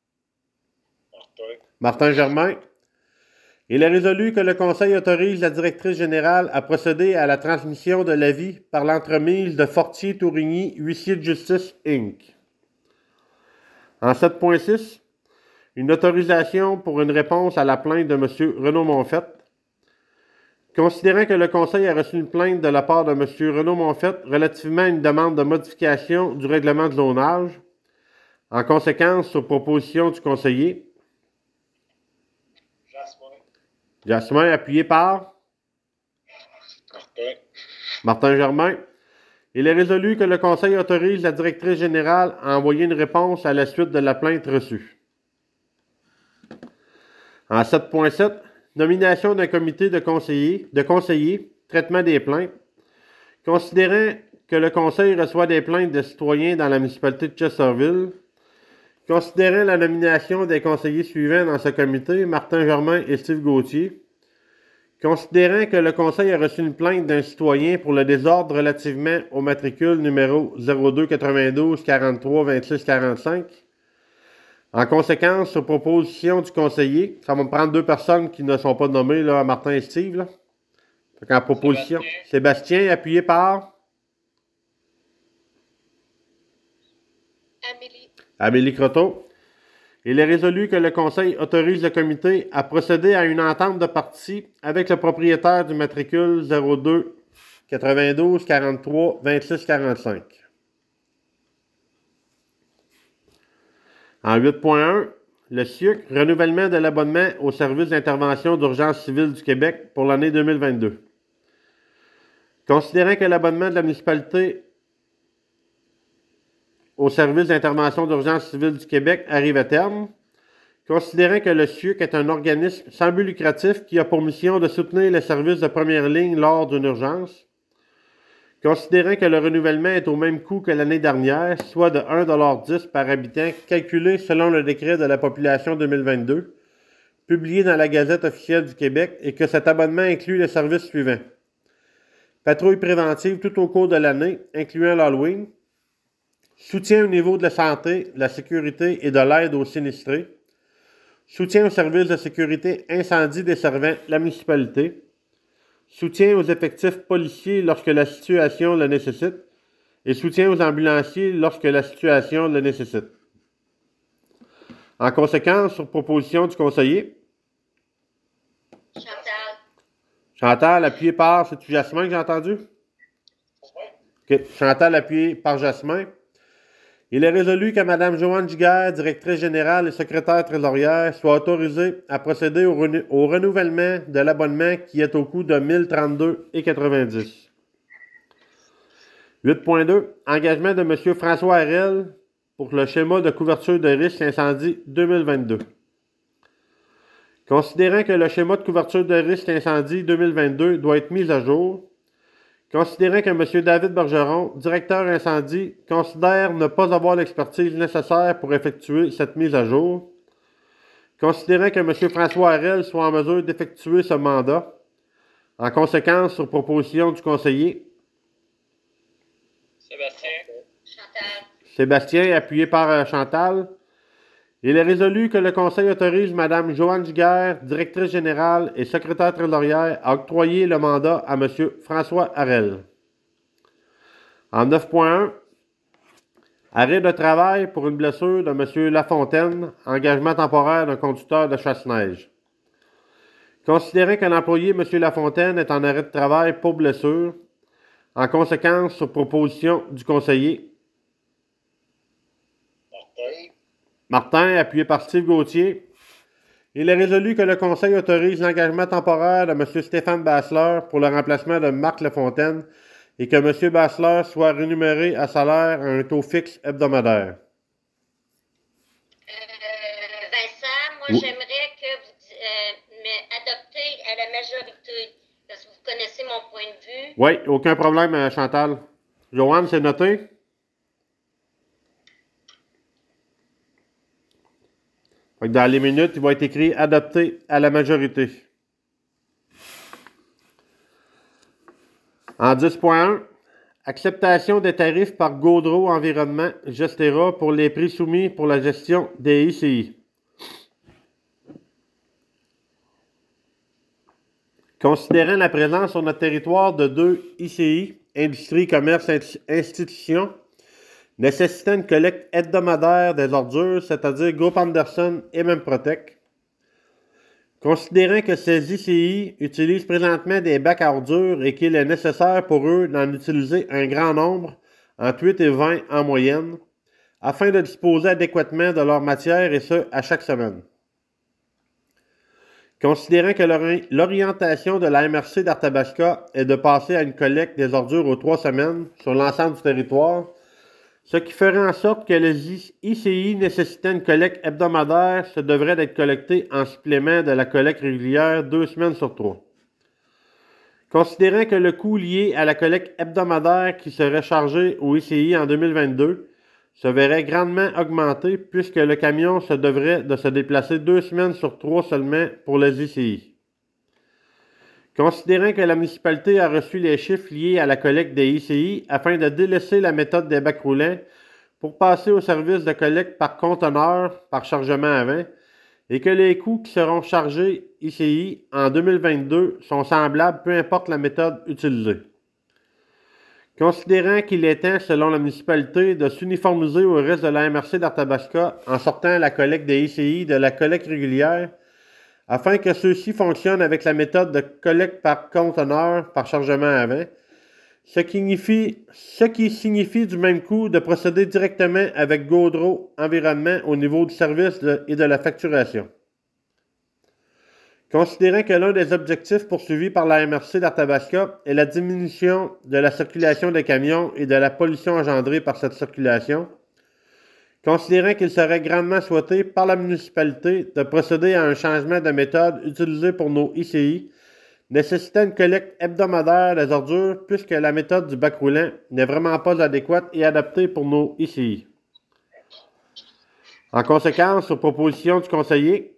Martin Germain. Il est résolu que le Conseil autorise la directrice générale à procéder à la transmission de l'avis par l'entremise de Fortier-Tourigny, huissier de justice, Inc. En 7.6, une autorisation pour une réponse à la plainte de M. Renaud Monfette. Considérant que le Conseil a reçu une plainte de la part de M. Renaud Monfette relativement à une demande de modification du règlement de zonage, en conséquence, sur proposition du conseiller, Jasmin, appuyé par Martin Germain. Il est résolu que le Conseil autorise la directrice générale à envoyer une réponse à la suite de la plainte reçue. En 7.7, nomination d'un comité de conseillers, traitement des plaintes. Considérant que le Conseil reçoit des plaintes de citoyens dans la municipalité de Chesterville, considérant la nomination des conseillers suivants dans ce comité, Martin Germain et Steve Gauthier, considérant que le Conseil a reçu une plainte d'un citoyen pour le désordre relativement au matricule numéro 02 92 43 26 45, en conséquence, sur proposition du conseiller, ça va me prendre deux personnes qui ne sont pas nommées, là, Martin et Steve. Là. En proposition, Sébastien, appuyé par Amélie Croteau. Il est résolu que le Conseil autorise le comité à procéder à une entente de partie avec le propriétaire du matricule 02 92 43 26 45. En 8.1, le SIUC, renouvellement de l'abonnement au service d'intervention d'urgence civile du Québec pour l'année 2022. Considérant que l'abonnement de la municipalité au service d'intervention d'urgence civile du Québec arrive à terme, considérant que le SIUC est un organisme sans but lucratif qui a pour mission de soutenir les services de première ligne lors d'une urgence, considérant que le renouvellement est au même coût que l'année dernière, soit de 1,10$ par habitant, calculé selon le décret de la population 2022, publié dans la Gazette officielle du Québec, et que cet abonnement inclut les services suivants. Patrouille préventive tout au cours de l'année, incluant l'Halloween. Soutien au niveau de la santé, de la sécurité et de l'aide aux sinistrés. Soutien aux services de sécurité incendie desservant la municipalité. Soutien aux effectifs policiers lorsque la situation le nécessite. Et soutien aux ambulanciers lorsque la situation le nécessite. En conséquence, sur proposition du conseiller, Chantal, appuyé par... C'est-tu Jasmin que j'ai entendu? OK. Chantal, appuyé par Jasmin. Il est résolu que Mme Joanne Giguère, directrice générale et secrétaire trésorière, soit autorisée à procéder au renouvellement de l'abonnement qui est au coût de 1 032,90. 8.2. Engagement de M. François Harel pour le schéma de couverture de risque incendie 2022. Considérant que le schéma de couverture de risque incendie 2022 doit être mis à jour, considérant que M. David Bergeron, directeur incendie, considère ne pas avoir l'expertise nécessaire pour effectuer cette mise à jour, considérant que M. François Harel soit en mesure d'effectuer ce mandat, en conséquence, sur proposition du conseiller, Sébastien. Chantal. Sébastien, appuyé par Chantal, il est résolu que le Conseil autorise Mme Joanne Giguère, directrice générale et secrétaire trésorière, à octroyer le mandat à M. François Harel. En 9.1, arrêt de travail pour une blessure de M. Lafontaine, engagement temporaire d'un conducteur de chasse-neige. Considérant qu'un employé, M. Lafontaine, est en arrêt de travail pour blessure, en conséquence, sur proposition du conseiller, Martin, appuyé par Steve Gauthier, il est résolu que le Conseil autorise l'engagement temporaire de M. Stéphane Basseleur pour le remplacement de Marc Lafontaine et que M. Basseleur soit rémunéré à salaire à un taux fixe hebdomadaire. Vincent, moi, Oui. j'aimerais que vous m'adoptez à la majorité. Parce que vous connaissez mon point de vue. Oui, aucun problème, Chantal. Joanne, c'est noté? Fait que dans les minutes, il va être écrit « Adopté à la majorité ». En 10.1, acceptation des tarifs par Gaudreau Environnement Gestera pour les prix soumis pour la gestion des ICI. Considérant la présence sur notre territoire de 2 ICI, Industrie, Commerce, Institutions, nécessitant une collecte hebdomadaire des ordures, c'est-à-dire Groupe Anderson et Memprotec. Considérant que ces ICI utilisent présentement des bacs à ordures et qu'il est nécessaire pour eux d'en utiliser un grand nombre, entre 8 et 20 en moyenne, afin de disposer adéquatement de leur matière et ce, à chaque semaine. Considérant que l'orientation de la MRC d'Arthabasca est de passer à une collecte des ordures aux 3 semaines sur l'ensemble du territoire, ce qui ferait en sorte que les ICI nécessitant une collecte hebdomadaire se devraient d'être collectés en supplément de la collecte régulière 2 semaines sur 3. Considérant que le coût lié à la collecte hebdomadaire qui serait chargé aux ICI en 2022 se verrait grandement augmenté puisque le camion se devrait de se déplacer 2 semaines sur 3 seulement pour les ICI. Considérant que la municipalité a reçu les chiffres liés à la collecte des ICI afin de délaisser la méthode des bacs roulants pour passer au service de collecte par conteneur par chargement avant et que les coûts qui seront chargés ICI en 2022 sont semblables peu importe la méthode utilisée. Considérant qu'il est temps, selon la municipalité, de s'uniformiser au reste de la MRC d'Arthabasca en sortant la collecte des ICI de la collecte régulière afin que ceux-ci fonctionnent avec la méthode de collecte par conteneur par chargement avant, ce qui signifie du même coup de procéder directement avec Gaudreau Environnement au niveau du service et de la facturation. Considérant que l'un des objectifs poursuivis par la MRC d'Arthabasca est la diminution de la circulation des camions et de la pollution engendrée par cette circulation, considérant qu'il serait grandement souhaité par la municipalité de procéder à un changement de méthode utilisée pour nos ICI, nécessitant une collecte hebdomadaire des ordures puisque la méthode du bac roulant n'est vraiment pas adéquate et adaptée pour nos ICI. En conséquence, sur proposition du conseiller,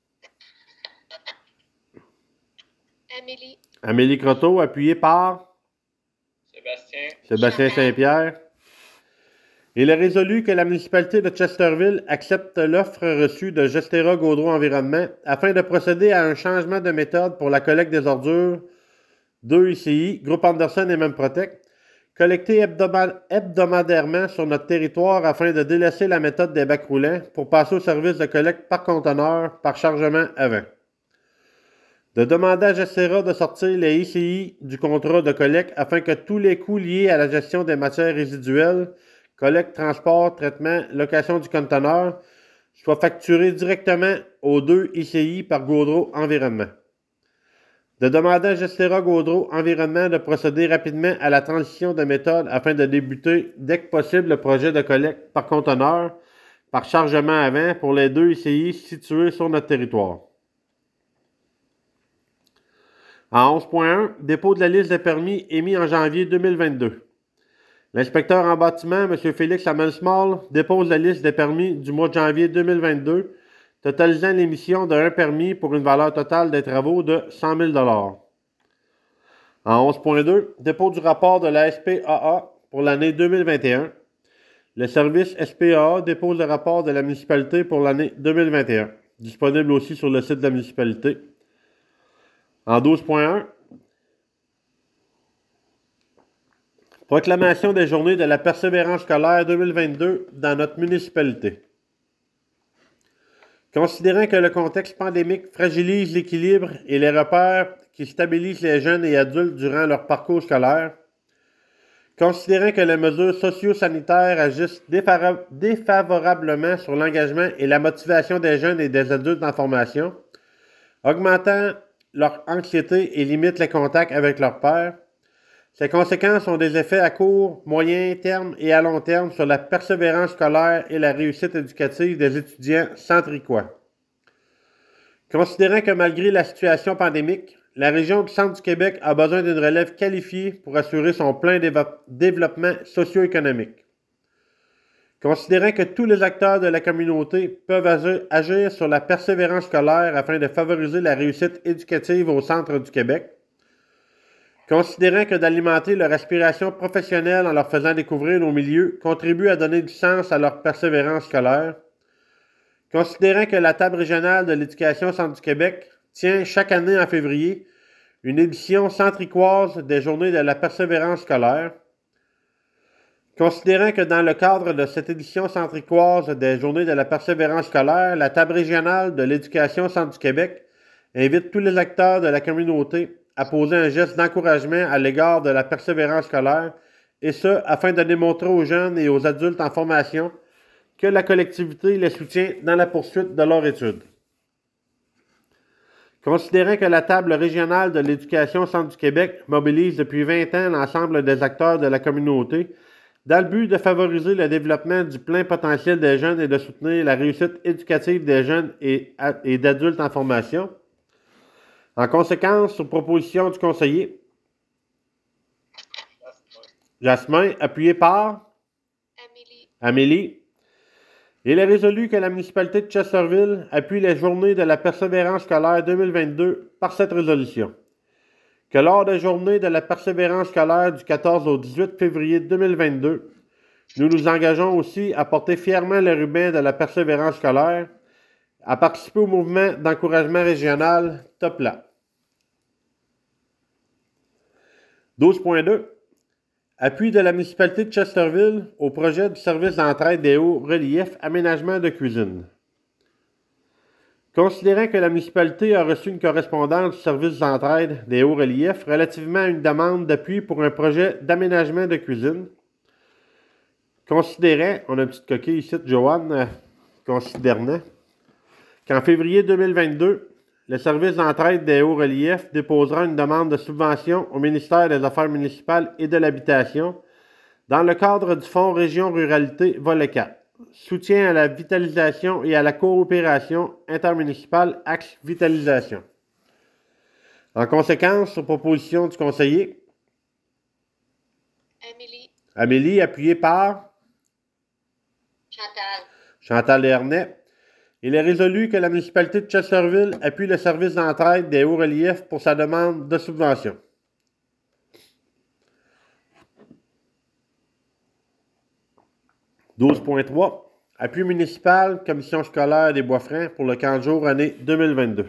Amélie Croteau, appuyée par Sébastien Saint-Pierre. Il est résolu que la municipalité de Chesterville accepte l'offre reçue de Gestera Gaudreau Environnement afin de procéder à un changement de méthode pour la collecte des ordures 2 ICI, Groupe Anderson et Memprotec, collectées hebdomadairement sur notre territoire afin de délaisser la méthode des bacs roulants pour passer au service de collecte par conteneur par chargement avant. De demander à Gestera de sortir les ICI du contrat de collecte afin que tous les coûts liés à la gestion des matières résiduelles, collecte, transport, traitement, location du conteneur, soient facturés directement aux 2 ICI par Gaudreau Environnement. De demander à Gestera Gaudreau Environnement de procéder rapidement à la transition de méthode afin de débuter dès que possible le projet de collecte par conteneur, par chargement avant pour les 2 ICI situés sur notre territoire. En 11.1, dépôt de la liste des permis émis en janvier 2022. L'inspecteur en bâtiment, M. Félix Amelsmall, dépose la liste des permis du mois de janvier 2022, totalisant l'émission d'un permis pour une valeur totale des travaux de 100 000 $. En 11.2, dépôt du rapport de la SPAA pour l'année 2021. Le service SPAA dépose le rapport de la municipalité pour l'année 2021, disponible aussi sur le site de la municipalité. En 12.1, proclamation des journées de la persévérance scolaire 2022 dans notre municipalité. Considérant que le contexte pandémique fragilise l'équilibre et les repères qui stabilisent les jeunes et adultes durant leur parcours scolaire, considérant que les mesures socio-sanitaires agissent défavorablement sur l'engagement et la motivation des jeunes et des adultes en formation, augmentant leur anxiété et limitent les contacts avec leurs pairs, ces conséquences ont des effets à court, moyen terme et à long terme sur la persévérance scolaire et la réussite éducative des étudiants centricois. Considérant que malgré la situation pandémique, la région du Centre du Québec a besoin d'une relève qualifiée pour assurer son plein développement socio-économique. Considérant que tous les acteurs de la communauté peuvent agir sur la persévérance scolaire afin de favoriser la réussite éducative au Centre du Québec. Considérant que d'alimenter leur aspiration professionnelle en leur faisant découvrir nos milieux contribue à donner du sens à leur persévérance scolaire. Considérant que la table régionale de l'éducation Centre du Québec tient chaque année en février une édition centricoise des journées de la persévérance scolaire. Considérant que dans le cadre de cette édition centricoise des journées de la persévérance scolaire, la table régionale de l'éducation Centre du Québec invite tous les acteurs de la communauté à poser un geste d'encouragement à l'égard de la persévérance scolaire, et ce, afin de démontrer aux jeunes et aux adultes en formation que la collectivité les soutient dans la poursuite de leurs études. Considérant que la table régionale de l'éducation Centre du Québec mobilise depuis 20 ans l'ensemble des acteurs de la communauté dans le but de favoriser le développement du plein potentiel des jeunes et de soutenir la réussite éducative des jeunes et d'adultes en formation. En conséquence, sur proposition du conseiller Jasmin, appuyé par Amélie, il est résolu que la municipalité de Chesterville appuie les journées de la persévérance scolaire 2022 par cette résolution. Que lors des journées de la persévérance scolaire du 14 au 18 février 2022, nous nous engageons aussi à porter fièrement le ruban de la persévérance scolaire, à participer au mouvement d'encouragement régional TOPLA. 12.2. Appui de la municipalité de Chesterville au projet du service d'entraide des hauts reliefs aménagement de cuisine. Considérant que la municipalité a reçu une correspondance du service d'entraide des hauts reliefs relativement à une demande d'appui pour un projet d'aménagement de cuisine, considérant, on a une petite coquille ici de Joanne, considérant qu'en février 2022, le service d'entraide des hauts reliefs déposera une demande de subvention au ministère des Affaires municipales et de l'Habitation dans le cadre du Fonds Région Ruralité Volet 4. Soutien à la vitalisation et à la coopération intermunicipale Axe Vitalisation. En conséquence, sur proposition du conseiller Amélie, appuyée par Chantal Ernest, il est résolu que la municipalité de Chesterville appuie le service d'entraide des hauts reliefs pour sa demande de subvention. « 12.3. Appui municipal, commission scolaire des Bois-Francs pour le camp de jour année 2022.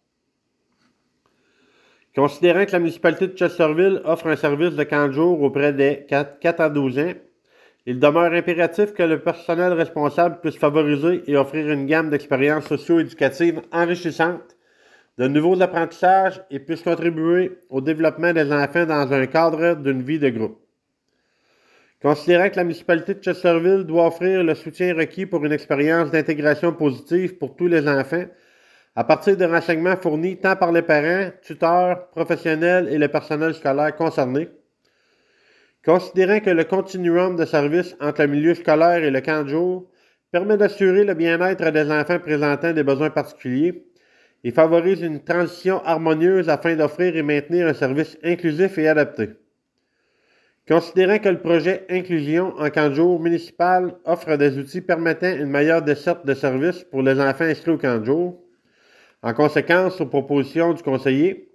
Considérant que la municipalité de Chesterville offre un service de camp de jour auprès des 4 à 12 ans, il demeure impératif que le personnel responsable puisse favoriser et offrir une gamme d'expériences socio-éducatives enrichissantes, de nouveaux apprentissages et puisse contribuer au développement des enfants dans un cadre d'une vie de groupe. Considérant que la municipalité de Chesterville doit offrir le soutien requis pour une expérience d'intégration positive pour tous les enfants, à partir de renseignements fournis tant par les parents, tuteurs, professionnels et le personnel scolaire concerné, considérant que le continuum de service entre le milieu scolaire et le camp de jour permet d'assurer le bien-être des enfants présentant des besoins particuliers Il favorise une transition harmonieuse afin d'offrir et maintenir un service inclusif et adapté. Considérant que le projet Inclusion en camp de jour municipal offre des outils permettant une meilleure desserte de services pour les enfants inscrits au camp de jour, en conséquence, sur proposition du conseiller,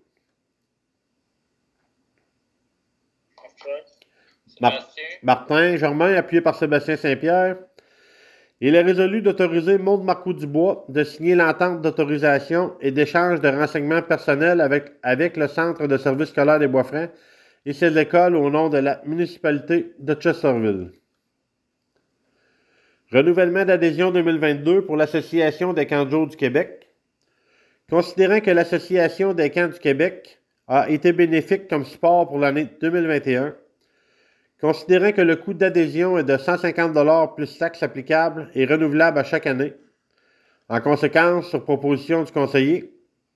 Martin Germain, appuyé par Sébastien Saint-Pierre, il est résolu d'autoriser Maude Marcoux-Dubois de signer l'entente d'autorisation et d'échange de renseignements personnels avec le Centre de services scolaires des Bois-Francs et ses écoles au nom de la municipalité de Chesterville. Renouvellement d'adhésion 2022 pour l'Association des camps de jour du Québec. Considérant que l'Association des camps du Québec a été bénéfique comme support pour l'année 2021, considérant que le coût d'adhésion est de 150 $ plus taxes applicables et renouvelable à chaque année, en conséquence, sur proposition du conseiller,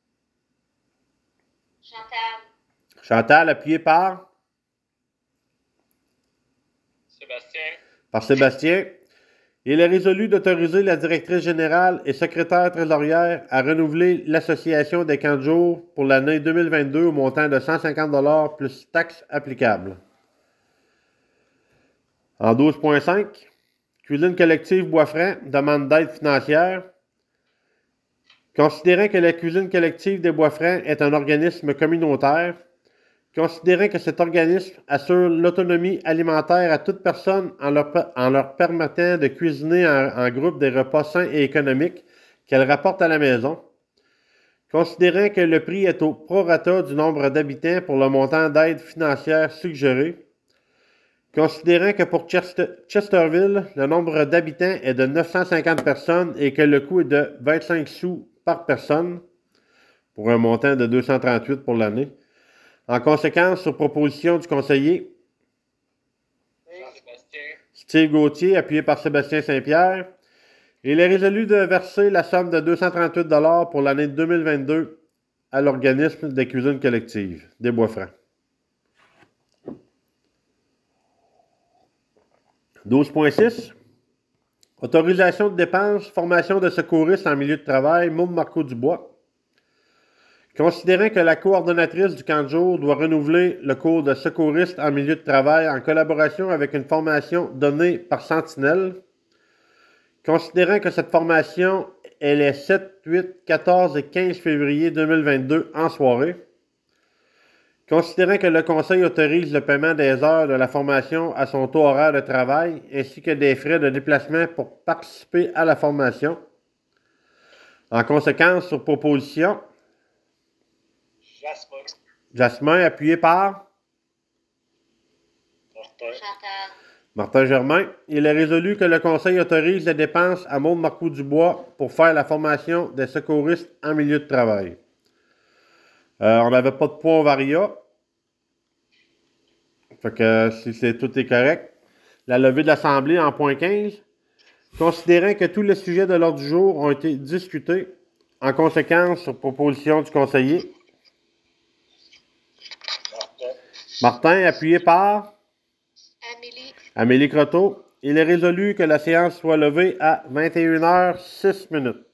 Chantal, appuyé par Sébastien. Il est résolu d'autoriser la directrice générale et secrétaire trésorière à renouveler l'Association des camps de jour pour l'année 2022 au montant de 150 $ plus taxes applicables. En 12.5, Cuisine collective Bois-Francs demande d'aide financière. Considérant que la Cuisine collective des Bois-Francs est un organisme communautaire, considérant que cet organisme assure l'autonomie alimentaire à toute personne en leur permettant de cuisiner en groupe des repas sains et économiques qu'elle rapporte à la maison, considérant que le prix est au prorata du nombre d'habitants pour le montant d'aide financière suggéré, considérant que pour Chesterville, le nombre d'habitants est de 950 personnes et que le coût est de 25 sous par personne, pour un montant de 238 pour l'année. En conséquence, sur proposition du conseiller, Steve Gauthier, appuyé par Sébastien Saint-Pierre, il est résolu de verser la somme de 238 $ pour l'année 2022 à l'organisme des cuisines collectives des Bois-Francs. 12.6. Autorisation de dépenses, formation de secouristes en milieu de travail, Maude Marcoux-Dubois. Considérant que la coordonnatrice du camp de jour doit renouveler le cours de secouriste en milieu de travail en collaboration avec une formation donnée par Sentinelle, considérant que cette formation est les 7, 8, 14 et 15 février 2022 en soirée, considérant que le Conseil autorise le paiement des heures de la formation à son taux horaire de travail ainsi que des frais de déplacement pour participer à la formation, en conséquence, sur proposition, Jasmin, appuyé par Martin Germain. Il est résolu que le Conseil autorise les dépenses à Maude Marcoux-Dubois pour faire la formation des secouristes en milieu de travail. On n'avait pas de poids varia. Fait que si tout est correct. La levée de l'Assemblée en point 15. Considérant que tous les sujets de l'ordre du jour ont été discutés, en conséquence, sur proposition du conseiller, Martin, appuyé par Amélie Croteau. Il est résolu que la séance soit levée à 21h06.